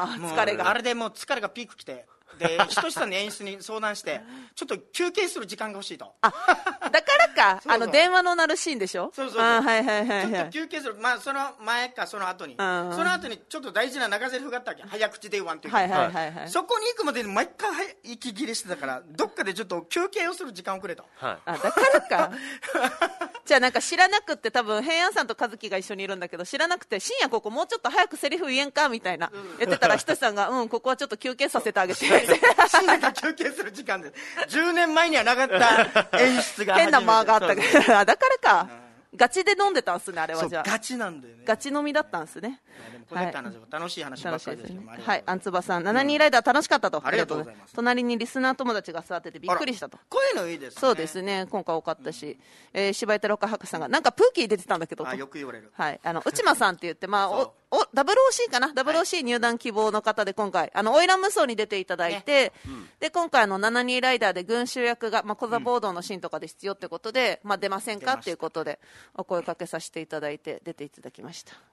あ疲れがあれでもう疲れがピークきて、でひとしさんの演出に相談してちょっと休憩する時間が欲しいと。 あだからかそうそう、あの電話の鳴るシーンでしょ。 そうそうそう、 あ、はいはいはいはい、 ちょっと休憩する、まあ、その前かその後に、その後にちょっと大事な長ゼリフがあったわけ、早口電話っていうか、 はいはいはいはい、 そこに行くまでに毎回息切れしてたから、どっかでちょっと休憩をする時間をくれと、 はい、あだからかじゃあなんか知らなくって多分平安さんと和樹が一緒にいるんだけど、知らなくて深夜ここもうちょっと早くセリフ言えんかみたいな言ってたらひとしさんがうんここはちょっと休憩させてあげて深夜が休憩する時間でじゅうねんまえにはなかった演出が変な間があったけどだからか、うん、ガチで飲んでたんすねあれは。じゃあガチなんだよね、 ガチ飲みだったんすね。 でもこれって話は楽しい話ばっかりですけども、 はい、アンツバさん、ななにんライダー楽しかったと、ありがとうございます。隣にリスナー友達が座っててびっくりしたと。 こういうのいいですね。 そうですね、今回多かったし、うん、えー、柴井太郎か博士さんがなんかプーキー出てたんだけど、 あよく言われる、 はい、あの内間さんって言って、まあ、おお ダブルオーシー かな、 ダブルオーシー 入団希望の方で今回あの花魁無双に出ていただいて、ね、うん、で今回あのななにんライダーで群衆役が、まあ、コザボードのシーンとかで必要ってことで、うん、まあ、出ませんかっていうことでお声かけさせていただいて出ていただきました。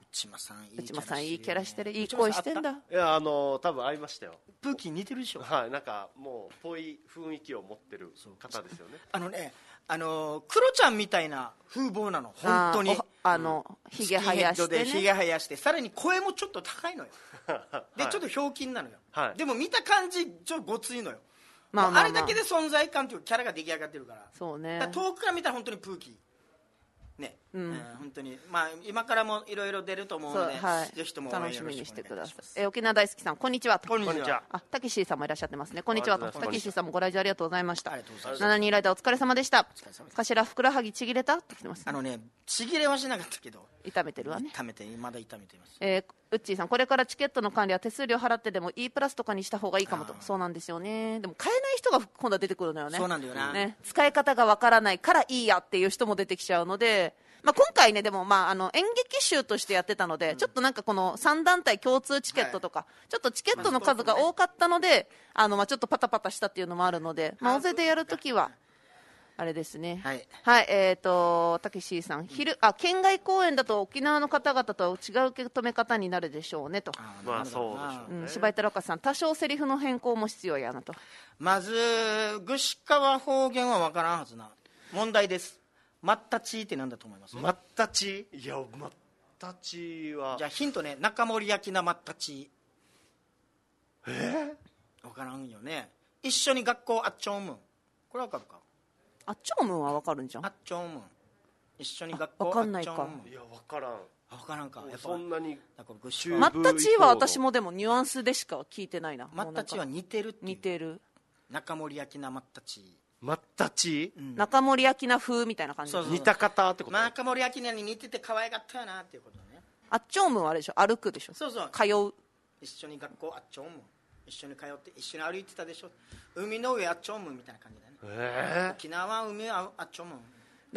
内間さんいい内間さんいいキャラしてる、いい内間さん声してんだ。 いやあの多分会いましたよ。 プーキー似てるでしょ。 はい、なんかもうぽい雰囲気を持ってる方ですよね。 あのね、あのクロちゃんみたいな風貌なの本当に。 あ, あのひげ生やしてね、 ひげ生やしてさらに声もちょっと高いのよで、はい、ちょっとひょうきんなのよ、はい、でも見た感じちょっとごついのよ、まあまあまあ、あれだけで存在感というキャラが出来上がってるから。 そうね、 だから遠くから見たら本当にプーキーね、うんうん、本当に、まあ、今からもいろいろ出ると思うので、はい、ぜひとも楽しみにしてください。え沖縄大好きさん、こんにちは。 こんにちは。 あ、たけしーさんもいらっしゃってますね。こんにちはと。たけしーさんもご来場ありがとうございました。 ありがとうございます。 ななにんライダーお疲れ様でした。頭ふくらはぎちぎれたって来てます。 あのね、ちぎれはしなかったけど痛めてるわね。 痛めて、まだ痛めています。 えー、ウッチーさん、これからチケットの管理は手数料払ってでも E プラスとかにした方がいいかもと。そうなんですよね。でも買えない人が今度は出てくるのよね。 そうなんだよな、 ね、使い方がわからないからいいやっていう人も出てきちゃうので、まあ、今回ね、でも、まあ、あの演劇集としてやってたので、うん、ちょっとなんかこのさん団体共通チケットとか、はい、ちょっとチケットの数が多かったので、まあ、あのまあちょっとパタパタしたっていうのもあるので、まあ、大勢でやるときはあれですね、はい、はい、えっ、ー、とたけしさん、昼あ県外公演だと沖縄の方々とは違う受け止め方になるでしょうねと。 あ、まあそうでしょうね、 うん、柴井太郎さん、多少セリフの変更も必要やなと。 まず串川方言は分からんはずな。問題です。マッタチーって何だと思います？ マッタチー、いやマッタチーはじゃあヒントね、中森焼きなマッタチー。えー、分からんよね。一緒に学校あっちょうむん、これ分かるか？ あっちょうむんは分かるんじゃん。 あっちょうむん、一緒に学校分かんないか。 いや分からん、 分からんか。やっぱそんなにマッタチーは私もでもニュアンスでしか聞いてないな。 マッタチーは似てるっていう。 似てる。 中森焼きなマッタチー、 マッタチー、 うん、中森明菜風みたいな感じ。 そうそう、似た方ってこと。 中森明菜に似てて可愛かったよなっていうことね。 あっちょうむんはあれでしょ、歩くでしょ。 そうそう、 通う。 一緒に学校あっちょうむん、一緒に通って一緒に歩いてたでしょ。海の上あっちょうむんみたいな感じだね、えー、沖縄は海はあっちょうむんだから。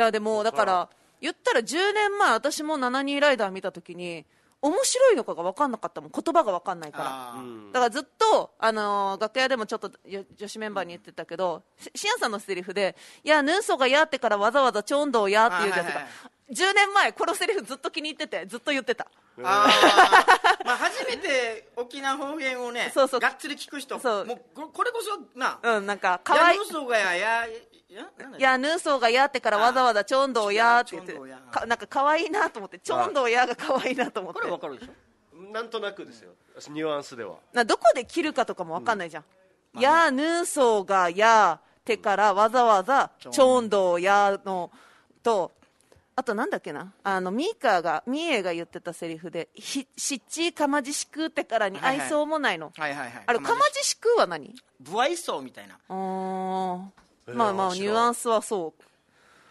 でもだから言ったらじゅうねんまえ私もななにんライダー見た時に面白いのかが分かんなかったもん、言葉が分かんないから。だからずっと、あのー、楽屋でもちょっと女子メンバーに言ってたけど、しんやさんのセリフでいやヌンソがやってからわざわざチョンドーやっていうやつが、はいはいはい、じゅうねんまえこのセリフずっと気に入っててずっと言ってた。 あまあ初めて沖縄方言をねそうそうがっつり聞く人、そうもうこれこそな、 うん、なんかかわいい。 ヌンソがややいやヌンソーがやってからわざわざチョンドーやって言ってか、なんか可愛いなと思って、チョンドーやが可愛いなと思って。 これ分かるでしょ。なんとなくですよ、ニュアンスでは。 などこで切るかとかも分かんないじゃん、うん、いやヌンソーがやってからわざわざチョンドーやのと、あとなんだっけな、あのミーカーがミエが言ってたセリフでしっちーかまじしくってからに愛想もないの、 はいはいはいはい、 あれかまじしくは何？ 不愛想みたいな。 あー、まあまあニュアンスはそう。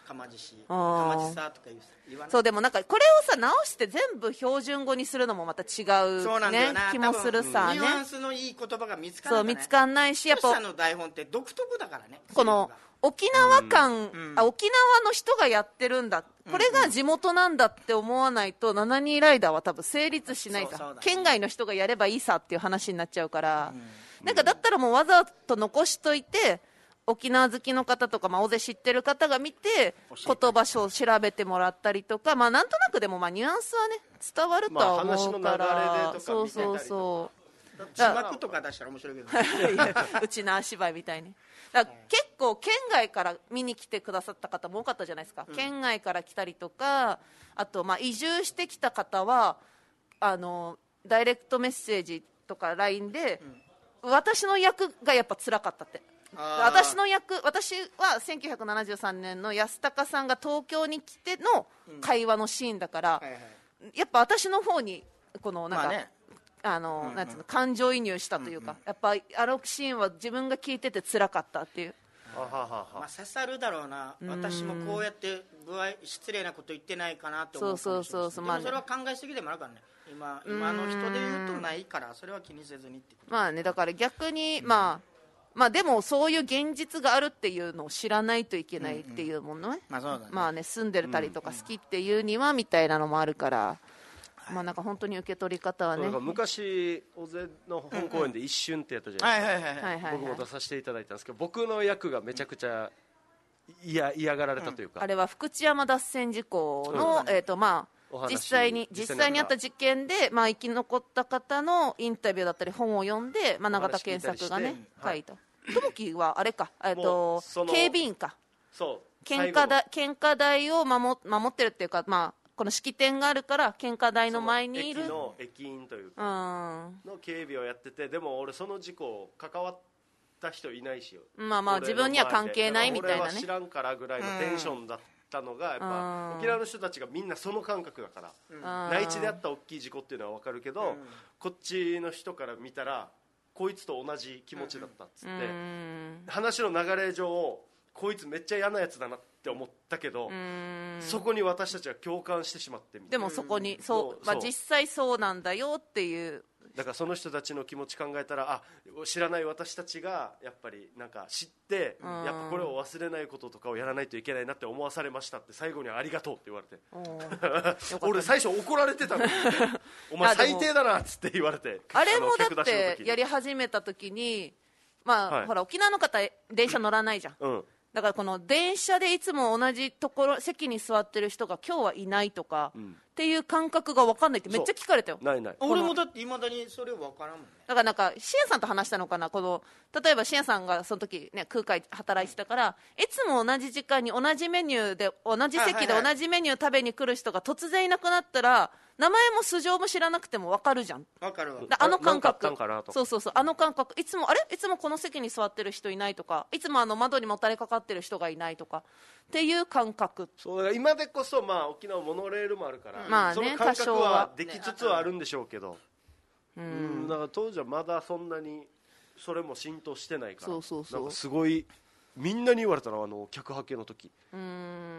かまじし、かまじさとか言わない。 そうでもなんかこれをさ直して全部標準語にするのもまた違う、ね、 そうなんだよな、 気もするさ、ね、 ニュアンスのいい言葉が見つかんない、ね、 そう見つかんないし、やっぱトシさんの台本って独特だからね。 この沖縄感、うん、あ沖縄の人がやってるんだ、これが地元なんだって思わないとななにんライダーは多分成立しないさ、そうそうだね、県外の人がやればいいさっていう話になっちゃうから、うん、なんかだったらもうわざと残しといて沖縄好きの方とか、まあ、大勢知ってる方が見て言葉書を調べてもらったりとか、まあ、なんとなくでもまあニュアンスはね伝わるとは思うから、まあ、話の流れでとか見てたりとか、そうそうそう字幕とか出したら面白いけど、ね、 うちの芝居みたいにだから結構県外から見に来てくださった方も多かったじゃないですか、うん、県外から来たりとか、あとまあ移住してきた方はあのダイレクトメッセージとか ライン で、うん、私の役がやっぱ辛かったって。私の役私はせんきゅうひゃくななじゅうさんねんの安高さんが東京に来ての会話のシーンだから、うんはいはい、やっぱ私の方にこのなんか、まあね、あの、うんうん、なんていうの感情移入したというか、うんうん、やっぱあのシーンは自分が聞いてて辛かったっていう、 まあ、刺さるだろうな。私もこうやって具合失礼なこと言ってないかなと思うかもしれない。そうそうそうそう、でもそれは考えすぎでもあるからね。今, 今の人で言うとないからそれは気にせずにってまあね、だから逆に、うん、まあまあでもそういう現実があるっていうのを知らないといけないっていうものね、まあそうだね、まあね住んでたりとか好きっていうにはみたいなのもあるから、まあなんか本当に受け取り方はね。 昔小瀬の本公演で一瞬ってやったじゃないですか。僕も出させていただいたんですけど、僕の役がめちゃくちゃ嫌嫌がられたというか、 あれは福知山脱線事故の、えっとまあ実際に実際にあった実験で、まあ、生き残った方のインタビューだったり本を読んで、まあ、永田健作がね書いた。友樹はあれか、えっと警備員か。 そう献花台献花台を守守ってるっていうか、まあこの式典があるから献花台の前にいる駅の駅員というかの警備をやってて、でも俺その事故関わった人いないし、 まあまあ自分には関係ないみたいなね。 俺は知らんからぐらいのテンションだったのがやっぱ沖縄の人たちがみんなその感覚だから、内地であった大きい事故っていうのは分かるけど、こっちの人から見たらこいつと同じ気持ちだったっつって、話の流れ上こいつめっちゃ嫌なやつだなって思ったけど、そこに私たちは共感してしまってみたいな。 でもそこにそう、まあ、実際そうなんだよっていう。 だからその人たちの気持ち考えたら、あ、知らない私たちがやっぱりなんか知って、やっぱこれを忘れないこととかをやらないといけないなって思わされましたって最後にはありがとうって言われて俺最初怒られてたのにお前最低だなっつって言われて、 あれもだってやり始めた時にまあ、はい、ほら沖縄の方電車乗らないじゃん、うん、だからこの電車でいつも同じところ席に座ってる人が今日はいないとか、うん、っていう感覚が分かんないってめっちゃ聞かれたよ。 ないない。 俺もだっていまだにそれ分からんもんね。 だからなんかシエンさんと話したのかな、この例えばシエンさんがその時ね空海働いてたから、いつも同じ時間に同じメニューで同じ席で同じメニュー食べに来る人が突然いなくなったら、名前も素性も知らなくても分かるじゃん。 分かるわ。 あの感覚、そうそうそう、あの感覚、いつもあれいつもこの席に座ってる人いないとか、いつもあの窓にもたれかかってる人がいないとかっていう感覚。 そうだから今でこそまあ沖縄モノレールもあるから、 まあね、 その感覚はできつつはあるんでしょうけど、うん、うん、だから当時はまだそんなにそれも浸透してないから、 そうそうそう、 なんかすごいみんなに言われたの、あの客派遣の時、うん、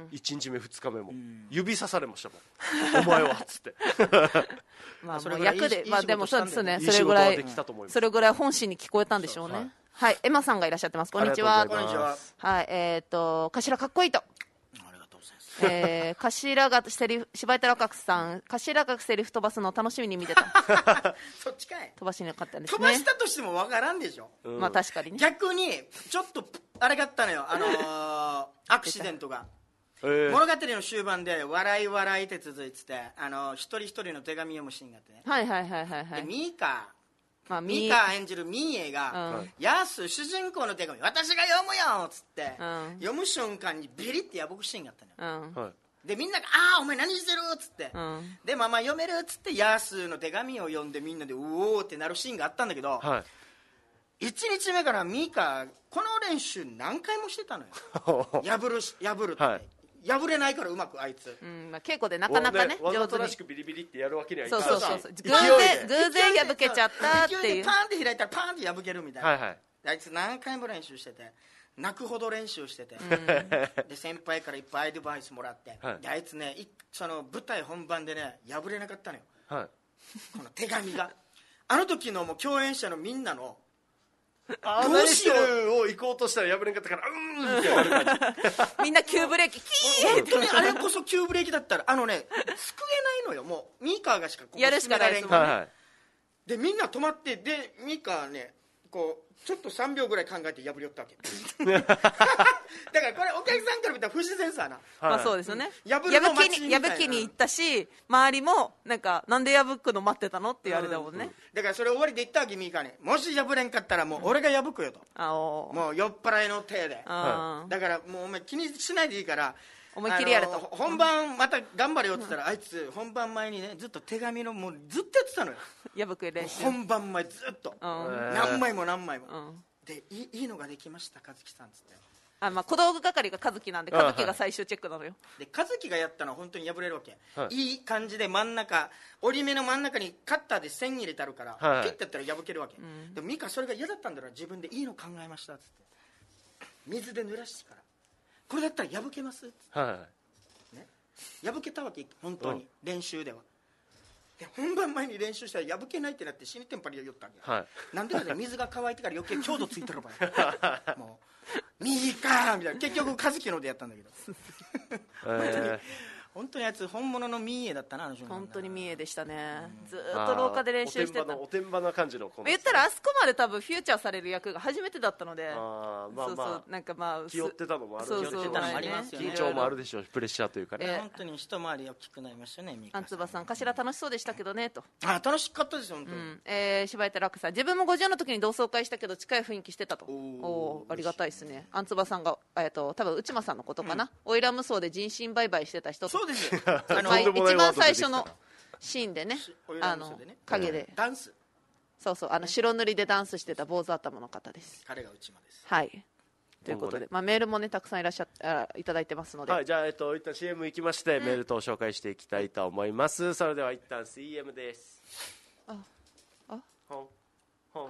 いちにちめふつかめも、うん、指さされましたもんお前はっつってまあそれぐらい役で、まあでもそうですね、それぐらいそれぐらい本心に聞こえたんでしょうね。はい、はい、エマさんがいらっしゃってます。こんにちは。 こんにちは。 はい、えっ、ー、と頭かっこいいと。えー、頭がセリフ柴井寺角さん、頭がセリフ飛ばすのを楽しみに見てたそっちかい。 飛ばしなかったんですね。 飛ばしたとしてもわからんでしょ、うん、 まあ確かにね。 逆にちょっとあれがあったのよ、あのー、アクシデントが、えー、物語の終盤で笑い笑いって続いてて、あのー、一人一人の手紙を読むシーンがあってね、 はいはいはいはい、はい、 でミーカまあ、 ミカ演じるミーエが、うん、ヤス主人公の手紙私が読むよっつって、うん、読む瞬間にビリって破くシーンがあったのよ、うん、でみんながああお前何してるっつって、うん、でママ読めるっつってヤスの手紙を読んでみんなでうおーってなるシーンがあったんだけど、はい、いちにちめからミカこの練習何回もしてたのよ破る破るって、はい、破れないからうまくあいつ、 うんまあ、稽古でなかなかねわざとらしくビリビリってやるわけにはいかない。 そうそうそう偶然偶然破けちゃったっていう、 勢いでパーンって開いたらパーンって破けるみたいな、はいはい、あいつ何回も練習してて泣くほど練習してて、うん、で先輩からいっぱいアドバイスもらって、はい、であいつねその舞台本番でね破れなかったのよ、はい、この手紙があの時のもう共演者のみんなのあどうしようを行こうとしたら破れんかったからうーんってやる感じみんな急ブレーキキー本当にあれこそ急ブレーキだったらあのね救えないのよ、もうミーカーがしかここやるしかないですもんね、はいはい、 でみんな止まってでミーカーねこうちょっとさんびょうぐらい考えて破りよったわけだからこれお客さんから見たら不自然さな、 まあそうですよね、 破るの待ちみたいな、破きに行ったし周りもなんかなんで破くの待ってたのって言われたもんね、うんうん、 だからそれ終わりで言ったわけミーカーね、もし破れんかったらもう俺が破くよと、うん、もう酔っ払いの手で、だからもうお前気にしないでいいから思いっきりやると、 本番また頑張れよって言ったら、うん、あいつ本番前にねずっと手紙のもうずっとやってたのよ破く練習本番前ずっと、うん、何枚も何枚も、うん、でいいいのができました和樹さんっつってあ、まあ、小道具係が和樹なんで和樹が最終チェックなのよ、 で和樹がやったのは本当に破れるわけ、はい、いい感じで真ん中折り目の真ん中にカッターで線入れてあるから、はい、ピッてやったら破けるわけ、うん、でもミカそれが嫌だったんだろう、自分でいいの考えましたっつって水で濡らしてからこれだったら破けますっつって、はいね、破けたわけ本当に、うん、練習ではで本番前に練習したら破けないってなって死にテンパりが酔ったんや、はい、なんでかね水が乾いてから余計強度ついてる場合もうミーカーみたいな結局和樹のでやったんだけど、えー、本当に本当にあいつ本物のミーエだったな、あの瞬間。 本当にミエでしたね、ずーっと廊下で練習してた。 おてんばな感じの子言ったらあそこまで多分フューチャーされる役が初めてだったので、 あ、まあまあ、 そうそう、なんかまあ気負ってたのもあるそうそう、 ありますよね。 緊張もあるでしょうし、プレッシャーというかね、 えー本当に一回り大きくなりましたね、ミカアンツバさん、頭楽しそうでしたけどねと。 あ、楽しかったですよ、本当に。 うん、えー、柴田楽さん、自分もごじゅうの時に同窓会したけど近い雰囲気してたと。おお、ありがたいですね。アンツバさんが、えー、と多分内間さんのことかな、花魁無双で人身売買してた人と。 そうですよ。 あのとんでもない一番ワード出てきた最初のシーンでね、あの影で、 ダンス。 そうそう、あの白塗りでダンスしてた坊主頭の方です。 彼が内間です。 はい、ということで、まあ、メールもねたくさんいらっしゃあいただいてますので、 はい、じゃあ、えっと、一旦 シーエム 行きまして、メール等を紹介していきたいと思います。それでは一旦 シーエム です。 ああほんほん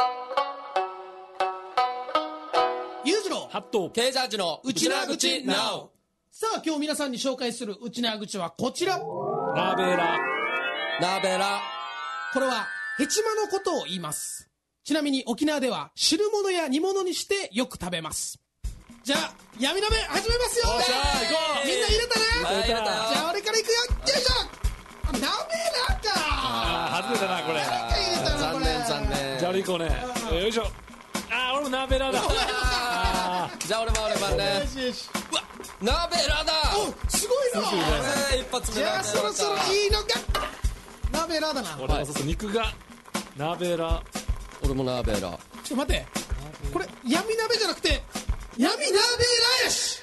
裕次郎ハットケージャージの内縄口なお。さあ今日皆さんに紹介する内縄口はこちら。 ナベラナベラ。これはヘチマのことを言います。ちなみに沖縄では汁物や煮物にしてよく食べます。じゃあ闇鍋始めますよ。 よっしゃー行こう。 みんな入れたな。 入れたよじゃあ俺から行くよ。よいしょ。鍋ラか。 あー外れたなこれ。 入れたなこれ。 残念残念。 じゃあ俺行こうね。よいしょ。あー俺もナベラだ。あーじゃあ俺も俺もねよ。しよし。 うわナベラだ。 おすごいな。 えー一発目じゃあそろそろいいのか。鍋ラだな。 俺もそうそう肉がナベラ。 俺もナベラ。 ちょっと待って、これ闇鍋じゃなくて闇鍋ラやし。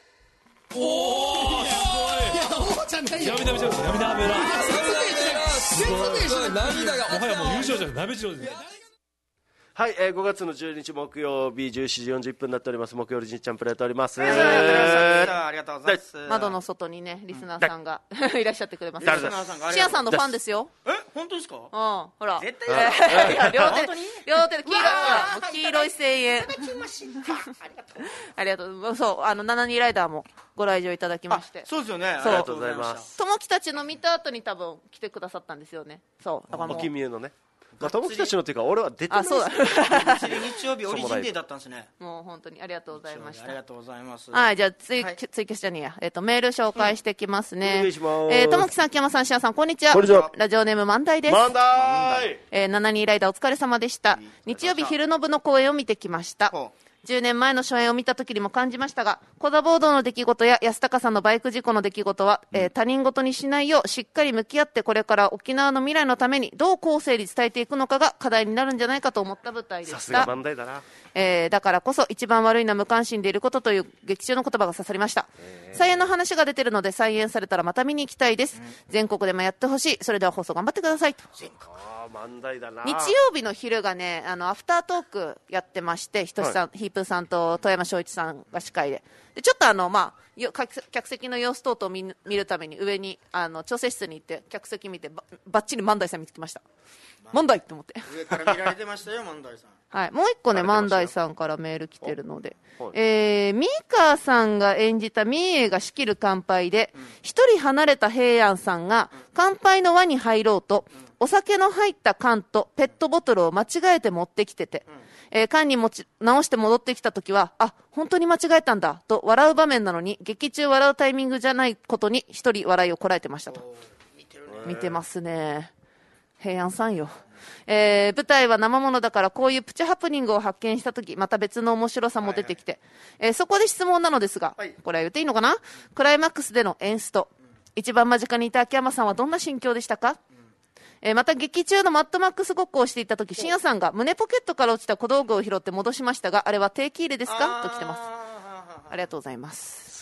おおすいや、おーじゃないよ。 ごい。闇鍋じゃなくて闇鍋ラ。 説明しなくて涙がもはやもう優勝じゃない鍋白です。 はい、えー、ごがつのじゅうににち木曜日じゅうしちじよんじゅっぷんになっております。木曜日じんちゃんプレートおります。 ありがとうございます。 窓の外にねリスナーさんがいらっしゃってくれます。 リスナーさんがありがとうシアさんのファンですよ。 え、本当ですか？ うん、ほら絶対いや両手で本当に両手で黄色いほらもう黄色い声援ありがとう。そう、あのななにライダーもご来場いただきまして、 そうですよね。 そうありがとうございました。 友樹たちの見た後に多分来てくださったんですよね。そうだからもおうきみえのね、まあ、友樹たちのっていうか俺は出てないあそうだ日曜日オリジンデーだったんですね。 もう本当にありがとうございました。 ありがとうございます。 はい、じゃあツイ、 はいツイキャスじゃねえや、えっとメール紹介してきますね。 お願いしますえー、ともきさん、木山さん、しあさん、こんにちは。 こんにちはラジオネーム万代です。 万代えー、ななにライダーお疲れ様でした。日曜日昼の部の公演を見てきましたほ。 じゅうねんまえの初演を見た時にも感じましたが、コザボードの出来事や安高さんのバイク事故の出来事は、えー他人事にしないようしっかり向き合って、これから沖縄の未来のためにどう後世に伝えていくのかが課題になるんじゃないかと思った舞台でさすがした。 万代だな。 えーだからこそ一番悪いのは無関心でいることという劇中の言葉が刺さりました。再演の話が出てるので再演されたらまた見に行きたいです。全国でもやってほしい。それでは放送頑張ってくださいと。 ああ万代だな。 日曜日の昼がね、あのアフタートークやってまして、ひとしさん、ヒープーさんと富山翔一さんが司会で、でちょっとあの、まあ、よ客客席の様子等々を見見るために上にあの調整室に行って客席見てばばっちり万代さん見つけました。万代って思って上から見られてましたよ、万代さん。 はい、もう一個ね、 慣れてましたよ万代さんからメール来てるので、 はいえー、ミカさんが演じたミーエが仕切る乾杯で、一、人離れた平安さんが乾杯の輪に入ろうと、お酒の入った缶とペットボトルを間違えて持ってきてて、えー缶に持ち直して戻ってきたときは、あ、本当に間違えたんだと笑う場面なのに、劇中笑うタイミングじゃないことに一人笑いをこらえてましたと。見てますね。平安さんよ。えー舞台は生ものだからこういうプチハプニングを発見したとき、また別の面白さも出てきて、えーそこで質問なのですが、 はいこれは言っていいのかな。クライマックスでの演出と、一番間近にいた秋山さんはどんな心境でしたか。えーまた劇中のマッドマックスごっこをしていたとき、深夜さんが胸ポケットから落ちた小道具を拾って戻しましたが、あれは定期入れですかと来てます。ありがとうございます。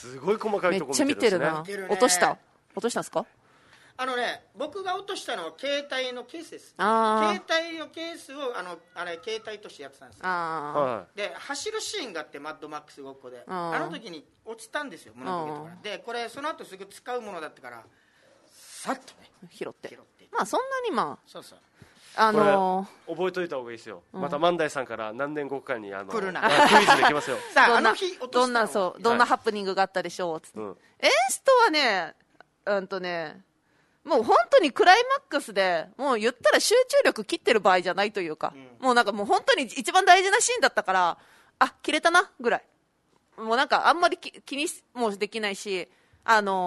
すごい細かいめっとこちゃ見てるな。 見てるね落とした落としたんですか。 あのね、僕が落としたのは携帯のケースです。 あー携帯のケースをあのあれ携帯としてやってたんですよ。 あー、 はで走るシーンがあって、マッドマックスごっこで、 んあの時に落ちたんですよ、胸ポケットから。でこれその後すぐ使うものだったから、さっとね拾って拾って、 まあそんなにまそうそう、 ああこれの覚えといた方がいいですよ、また万代さんから何年後かにあの来るなあクイズできますよさあどんなあの日落としたのどんなそうどんなハプニングがあったでしょうつって、 うんエンストはねうんとねもう本当にクライマックスでもう言ったら集中力切ってる場合じゃないというか、もうなんかもう本当に一番大事なシーンだったからあ切れたなぐらい、もうなんかあんまりき気にもうできないし、あの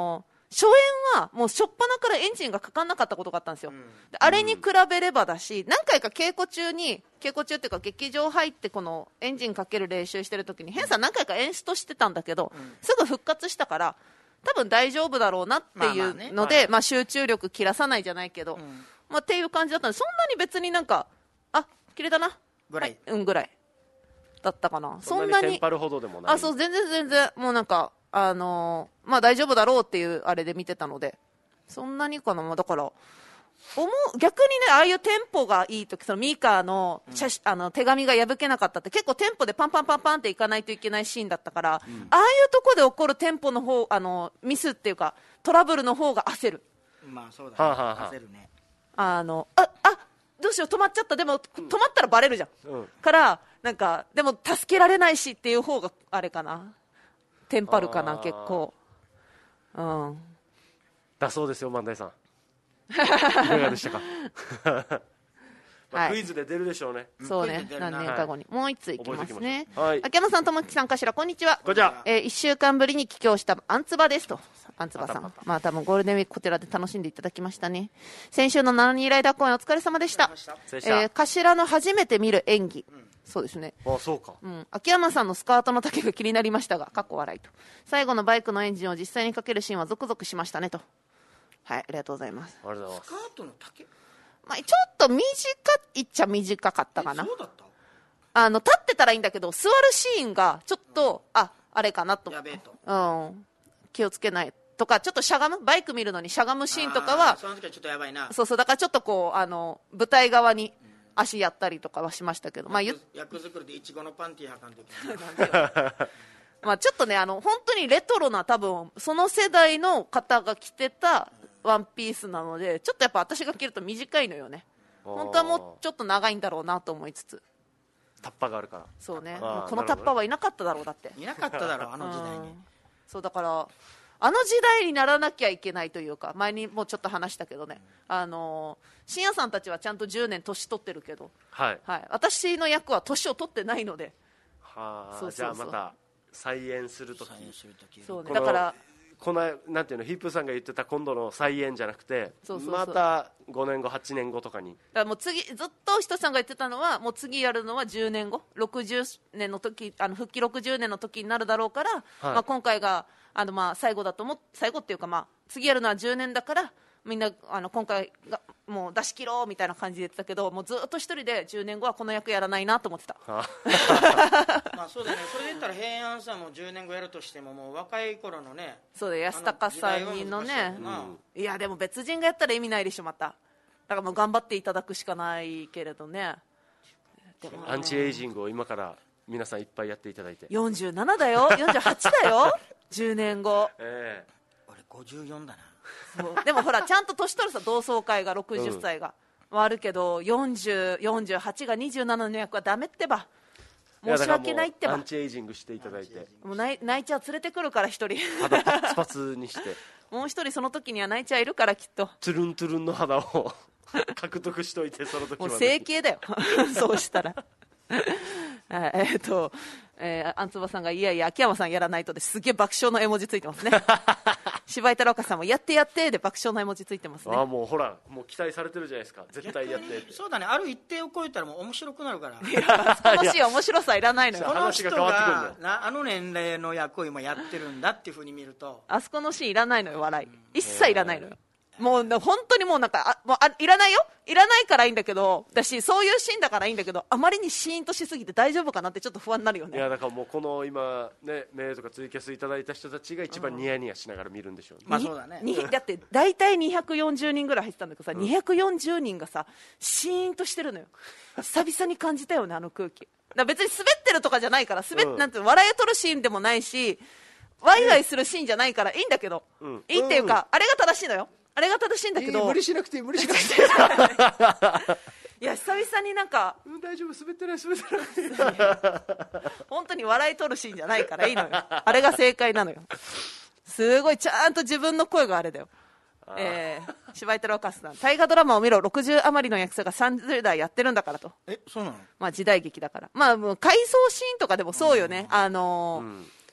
初演はもう初っ端からエンジンがかかんなかったことがあったんですよ、 うん、 であれに比べればだし、何回か稽古中に稽古中っていうか劇場入ってこのエンジンかける練習してる時にヘンさん何回か演出してたんだけど、うん、すぐ復活したから多分大丈夫だろうなっていうので、まあまあね、はい、まあ、集中力切らさないじゃないけど、うん、まあ、っていう感じだったんで、そんなに別になんかあ切れたなぐらい、 はい、うんぐらいだったかな。 そんなにテンパるほどでもない。 あ、そう、全然全然もうなんかあのー、まあ大丈夫だろうっていうあれで見てたので、そんなにかな。まあ、だから思う、逆にね、ああいうテンポがいいとき、そのミーカーの、うん、あの手紙が破けなかったって結構テンポでパンパンパンパンっていかないといけないシーンだったから、うん、ああいうとこで起こるテンポの方、あのミスっていうかトラブルの方が焦る。 まあそうだね、はあはあ、焦るね。 あのああどうしよう止まっちゃった、でも止まったらバレるじゃん、うん、からなんかでも助けられないしっていう方があれかな、テンパるかな結構。うん。 だそうですよ、万代さん。いかがでしたか。まあ、クイズで出るでしょうね。 そうね、何年か後に、はい、もう一ついきますね。 はい、 秋山さん、友木さん、頭こんにちは。 こんにちは。 えー、いっしゅうかんぶりに帰郷したアンツバですと。アンツバさん、まあ多分ゴールデンウィークこちらで楽しんでいただきましたね。先週のななにライダー公演お疲れ様でした。えー、頭の初めて見る演技、うん、そうですね。 あ、そうか。 うん、秋山さんのスカートの丈が気になりましたが、かっこ笑いと。最後のバイクのエンジンを実際にかけるシーンはゾクゾクしましたねと。はい、ありがとうございます。 ありがとうございます。 スカートの丈、 まあ、ちょっと短いっちゃ短かったかな。 そうだった？ あの立ってたらいいんだけど座るシーンがちょっと、うん、ああれかなと、 やべえと、 うん、気をつけないとか、ちょっとしゃがむ、バイク見るのにしゃがむシーンとかは、 その時はちょっとやばいな。 そうそう、だからちょっとこうあの舞台側に足やったりとかはしましたけど、うん、まあ、 役作りでイチゴのパンティーはかんときまあちょっとね、あの本当にレトロな、多分その世代の方が着てたワンピースなので、ちょっとやっぱ私が着ると短いのよね。本当はもうちょっと長いんだろうなと思いつつ、 タッパがあるから。 そうね、もうこのタッパはいなかっただろう、だっていなかっただろう、あの時代に、うん、 そうだからあの時代にならなきゃいけないというか、前にもうちょっと話したけどね、うん、あの深夜さんたちはちゃんとじゅうねん年取ってるけど、 はいはい、 私の役は年を取ってないので、 はあ、そうそうそう、じゃあまた再演するとき、 そうね、だからこのなんていうの、ヒップさんが言ってた今度の再演じゃなくて、そうそうそう、またごねんごはちねんごとかに、 だからもう次ずっとひとさんが言ってたのは、もう次やるのはじゅうねんご、ろくじゅうねんの時、あの復帰ろくじゅうねんの時になるだろうから、はい、まあ、今回があのまあ最後だと思っ最後っていうか、まあ次やるのはじゅうねんだからみんなあの今回がもう出し切ろうみたいな感じで言ってたけど、もうずっと一人でじゅうねんごはこの役やらないなと思ってた。 まあそうだね、それで言ったら平安さんもじゅうねんごやるとしても、もう若い頃のね、 そうだ、安高さんのね、うん、いやでも別人がやったら意味ないでしょ、また。だからもう頑張っていただくしかないけれどね。 でもアンチエイジングを今から皆さんいっぱいやっていただいて、 よんじゅうななだよ、よんじゅうはちだよじゅうねんご、 えー、 俺ごじゅうよんだな。 そうでもほらちゃんと年取るさ、同窓会がろくじゅっさいが、うん、はあるけどよんじゅう、よんじゅうはちがにじゅうななの役はダメってば、申し訳ないってば。 アンチエイジングしていただいて、 もう泣いちゃん連れてくるから一人肌パツパツにしてもう一人その時には泣いちゃんいるからきっと、 トゥルントゥルンの肌を獲得しといて、その時までもう整形だよそうしたらえっと、えー、アンツバさんがいやいや秋山さんやらないとですげえ爆笑の絵文字ついてますね柴井太郎香さんもやってやってで爆笑の絵文字ついてますね。 あ、もうほら、もう期待されてるじゃないですか、絶対やってって。 そうだね、ある一定を超えたらもう面白くなるから。 いや、そのシーン面白さいらないのよ。 この人がなあの年齢の役を今やってるんだっていうふうに見ると、 あそこのシーンいらないのよ、笑い、うん、一切いらないのよ。もう本当にもうなんかあもうあいらないよ、いらないからいいんだけど、だしそういうシーンだからいいんだけど、あまりにシーンとしすぎて大丈夫かなってちょっと不安になるよね。 いやだからもうこの今ねメールとかツイキャスいただいた人たちが一番ニヤニヤしながら見るんでしょうね。 まあそうだね。 だって大体にひゃくよんじゅうにんぐらい入ってたんだけどさ、うん、にひゃくよんじゅうにんがさシーンとしてるのよ。久々に感じたよね、あの空気。だ別に滑ってるとかじゃないから、滑っ、うん、なんて笑いを取るシーンでもないし、ワイワイするシーンじゃないからいいんだけど、うん、いいっていうか、うん、あれが正しいのよ。あれが正しいんだけど、 いい無理しなくていい無理しなくていいいや久々になんか、 うん、大丈夫、滑ってない滑ってない本当に笑い取るシーンじゃないからいいのよあれが正解なのよ。すごいちゃんと自分の声があれだよ。えー、柴井太郎カスさん、大河ドラマを見ろ、ろくじゅう余りの役者がさんじゅう代やってるんだからと。 え、そうなの？ まあ時代劇だから、まあもう回想シーンとかでもそうよね、うん、あのーうん、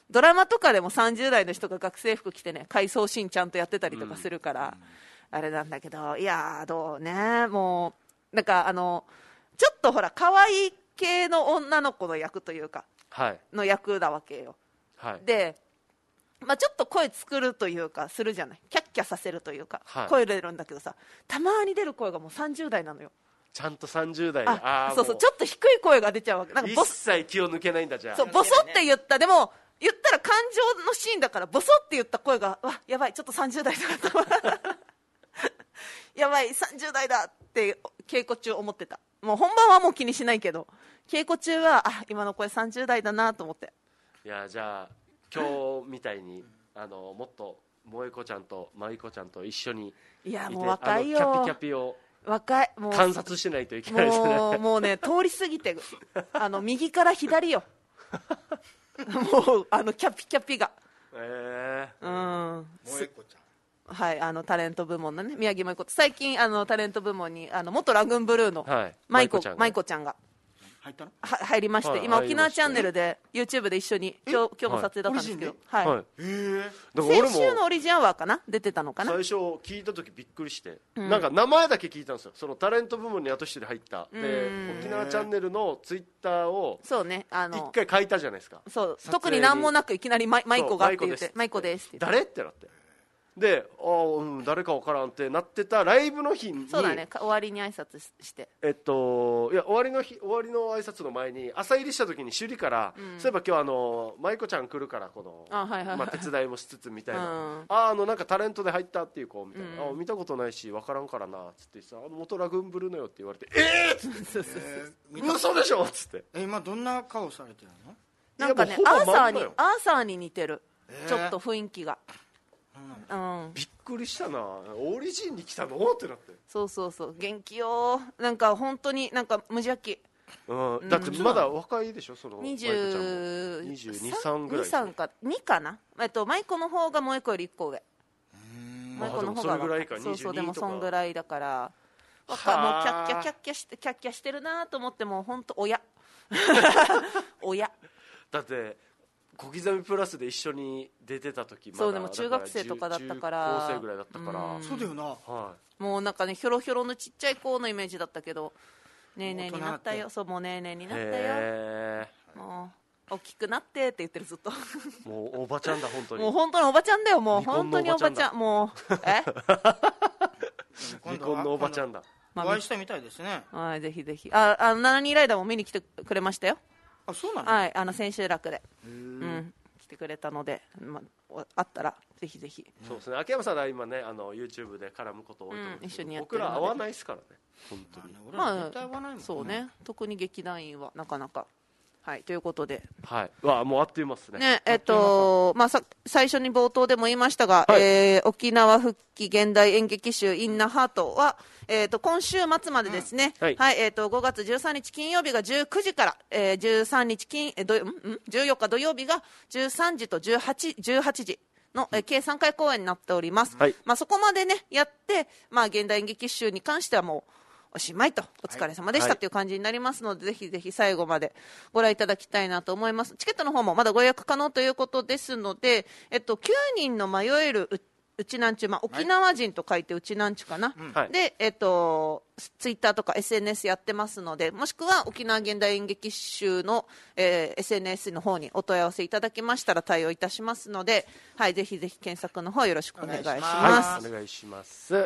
ドラマとかでもさんじゅう代の人が学生服着てね回想シーンちゃんとやってたりとかするから、うん、あれなんだけど、いやーどうね、もうなんかあのちょっとほら可愛い系の女の子の役というか、 はい、 の役だわけよ、はい、で、まあ、ちょっと声作るというかするじゃない、キャッキャさせるというか、はい、声出るんだけどさ、たまに出る声がもうさんじゅう代なのよ。 ちゃんとさんじゅう代で、 ああそうそう、ちょっと低い声が出ちゃうわけ。なんかボ一切気を抜けないんだ。じゃあそうボソって言った、でも言ったら感情のシーンだからボソって言った声が、わやばいちょっとさんじゅう代だとやばいさんじゅう代だって稽古中思ってた。もう本番はもう気にしないけど稽古中はあ今の声さんじゅう代だなと思って。 いやじゃあ今日みたいにあのもっと萌子ちゃんと舞子ちゃんと一緒にいて、 いやもう若いよ、 キャピキャピを若いもう観察しないといけないですね。 もう、もうね通り過ぎてあの右から左よもうあのキャピキャピがええー、 うん萌子ちゃん、 はいあのタレント部門のね宮城萌子、最近あのタレント部門にあの元ラグーンブルーの舞子、はい、舞子ちゃんが入ったのは入りまして、はい、今沖縄チャンネルで YouTube で一緒に今日今日も撮影だったんですけど、はい、はい、先週のオリジンアワーかな出てたのかな。 最初聞いた時びっくりして、うん、なんか名前だけ聞いたんですよ。そのタレント部門に後して入ったで沖縄チャンネルのツイッターをそうねあの一回書いたじゃないですか。 そう特に何もなくいきなり舞子がって言って舞子ですって誰ってなってであ、うん、誰か分からんってなってたライブの日にそうだね終わりに挨拶してえっといや終わりの日終わりの挨拶の前に朝入りした時に首里から、うん、そういえば今日あの舞子ちゃん来るからこのあ、はいはいはい、 まあ、手伝いもしつつみたいな、うん、ああのなんかタレントで入ったっていう子みたいな、うん、あ見たことないし分からんからなっつってさあの元ラグーンブルーのよって言われてえーっつってそうそうそう、えー、嘘でしょっつってえ今どんな顔されてるの。 なんかねアーサーにアーサーに似てる、えー、ちょっと雰囲気がうん、びっくりしたな。オリジンに来たのってなって。 そうそうそう元気よ。なんか本当になんか無邪気、 うん、だってまだ若いでしょそのにじゅうにじゅうに、さんぐらいにさんかにかな。えっと舞子の方が萌子よりいっこ上。 舞子の方がそれぐらいか。 そうそうでもそんぐらいだから若もうキャッキャキャッキャしてキャッキャしてるなと思って、もう本当親親だって小刻みプラスで一緒に出てた時まだそうでも中学生とかだったから中高生ぐらいだったから、 うん、そうだよな、 はい、 もうなんかねひょろひょろのちっちゃい子のイメージだったけどねえねえになったよ。そうもうねえねえになったよ、もう大きくなってって言ってるずっともうおばちゃんだ本当にもう本当におばちゃんだよもう本当におばちゃんもうえ離婚のおばちゃんだ。 お会いしたみたいですね。 はい、ぜひぜひああのナナニーライダーも見に来てくれましたよ。 あそうなの。 はいあの千秋楽でうん来てくれたので、まあ、あったらぜひぜひ。 そうですね秋山さんは今ねあの YouTube で絡むこと多いと思うんですけど、 うん、一緒にやってるので僕ら会わないですからね本当に。 まあ、俺ら絶対会わないもんね。 そうね特に劇団員はなかなかはいということではいわもうあっという間ですね。 ねえっとまあさ最初に冒頭でも言いましたが、はいえー、沖縄復帰現代演劇集インナハートはえー、と今週末までですね、うんはいはいえー、とごがつじゅうさんにち金曜日がじゅうくじから、えー、じゅうさんにち金えー、どんんじゅうよっか土曜日がじゅうさんじとじゅうはちじの、えー、計さんかい公演になっております、はいまあ、そこまでねやって、まあ、現代演劇集に関してはもうおしまいとお疲れ様でした、はい、という感じになりますのでぜひぜひ最後までご覧いただきたいなと思います。チケットの方もまだご予約可能ということですので、えっと、きゅうにんの迷えるうちなんちゅ、まあ、沖縄人と書いてうちなんちゅかな、はい、で、えっと、ツイッターとか エスエヌエス やってますのでもしくは沖縄現代演劇集の、えー、エスエヌエス の方にお問い合わせいただきましたら対応いたしますので、はい、ぜひぜひ検索の方よろしくお願いします。 はい、お願いします。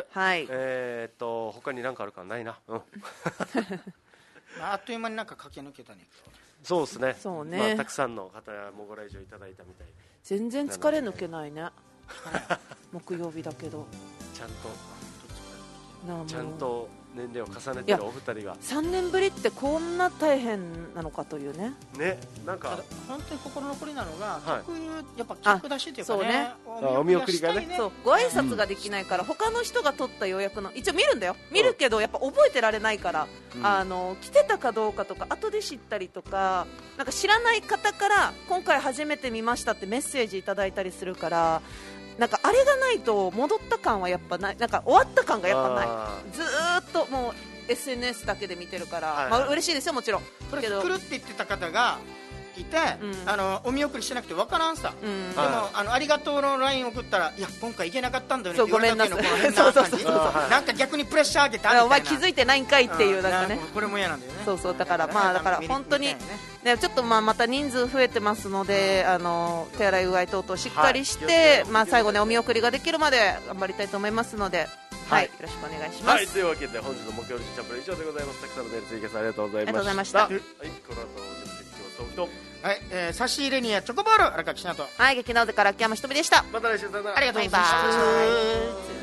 はい、 えー、っと他に何かあるかないな、うん、 あっという間になんか駆け抜けたね。 そうですね。 そうね、 まあ、たくさんの方もご来場いただいたみたいで全然疲れ抜けないね木曜日だけどちゃんとちゃんと年齢を重ねてるお二人がさんねんぶりってこんな大変なのかというね。 ねなんか本当に心残りなのが、はい、客やっぱ客出しっていうかね、 そうねお見送りがねそうご挨拶ができないから、うん、他の人が取った予約の一応見るんだよ見るけどやっぱ覚えてられないから、うん、あの来てたかどうかとか後で知ったりとかなんか知らない方から今回初めて見ましたってメッセージいただいたりするからなんかあれがないと戻った感はやっぱないなんか終わった感がやっぱないずーっともう エスエヌエス だけで見てるから、はいはいまあ、嬉しいですよもちろんそれ来るって言ってた方がい来て、 うんあのお見送りしてなくて分からんさ、 うんでもあのありがとうの ライン 送ったらいや今回行けなかったんだよねってそう言われた時のごめんなさいこの変な感じそうそうそうそうなんか逆にプレッシャー上げたみたいなお前気づいてないんかいっていうなんかね、 これも嫌なんだよね。 そうそうだからまあだから本当に見たいねね、ちょっとまあまた人数増えてますので、あの手洗いうがい等々しっかりしはいて、まあ最後ねお見送りができるまで頑張りたいと思いますので、は、 はいいよろしくお願いします。 はい、というわけで本日の木曜日チャンプル以上でございます。たくさんのメール追加さんありがとうございました。 ありがとうございましたはい、この後準備今日ソフト。 はい、えー、差し入れにはチョコボール荒垣しなとはい、劇団でから秋山ひとみでした。 また来週さよなら。 ありがとうございまバイしたバーイ。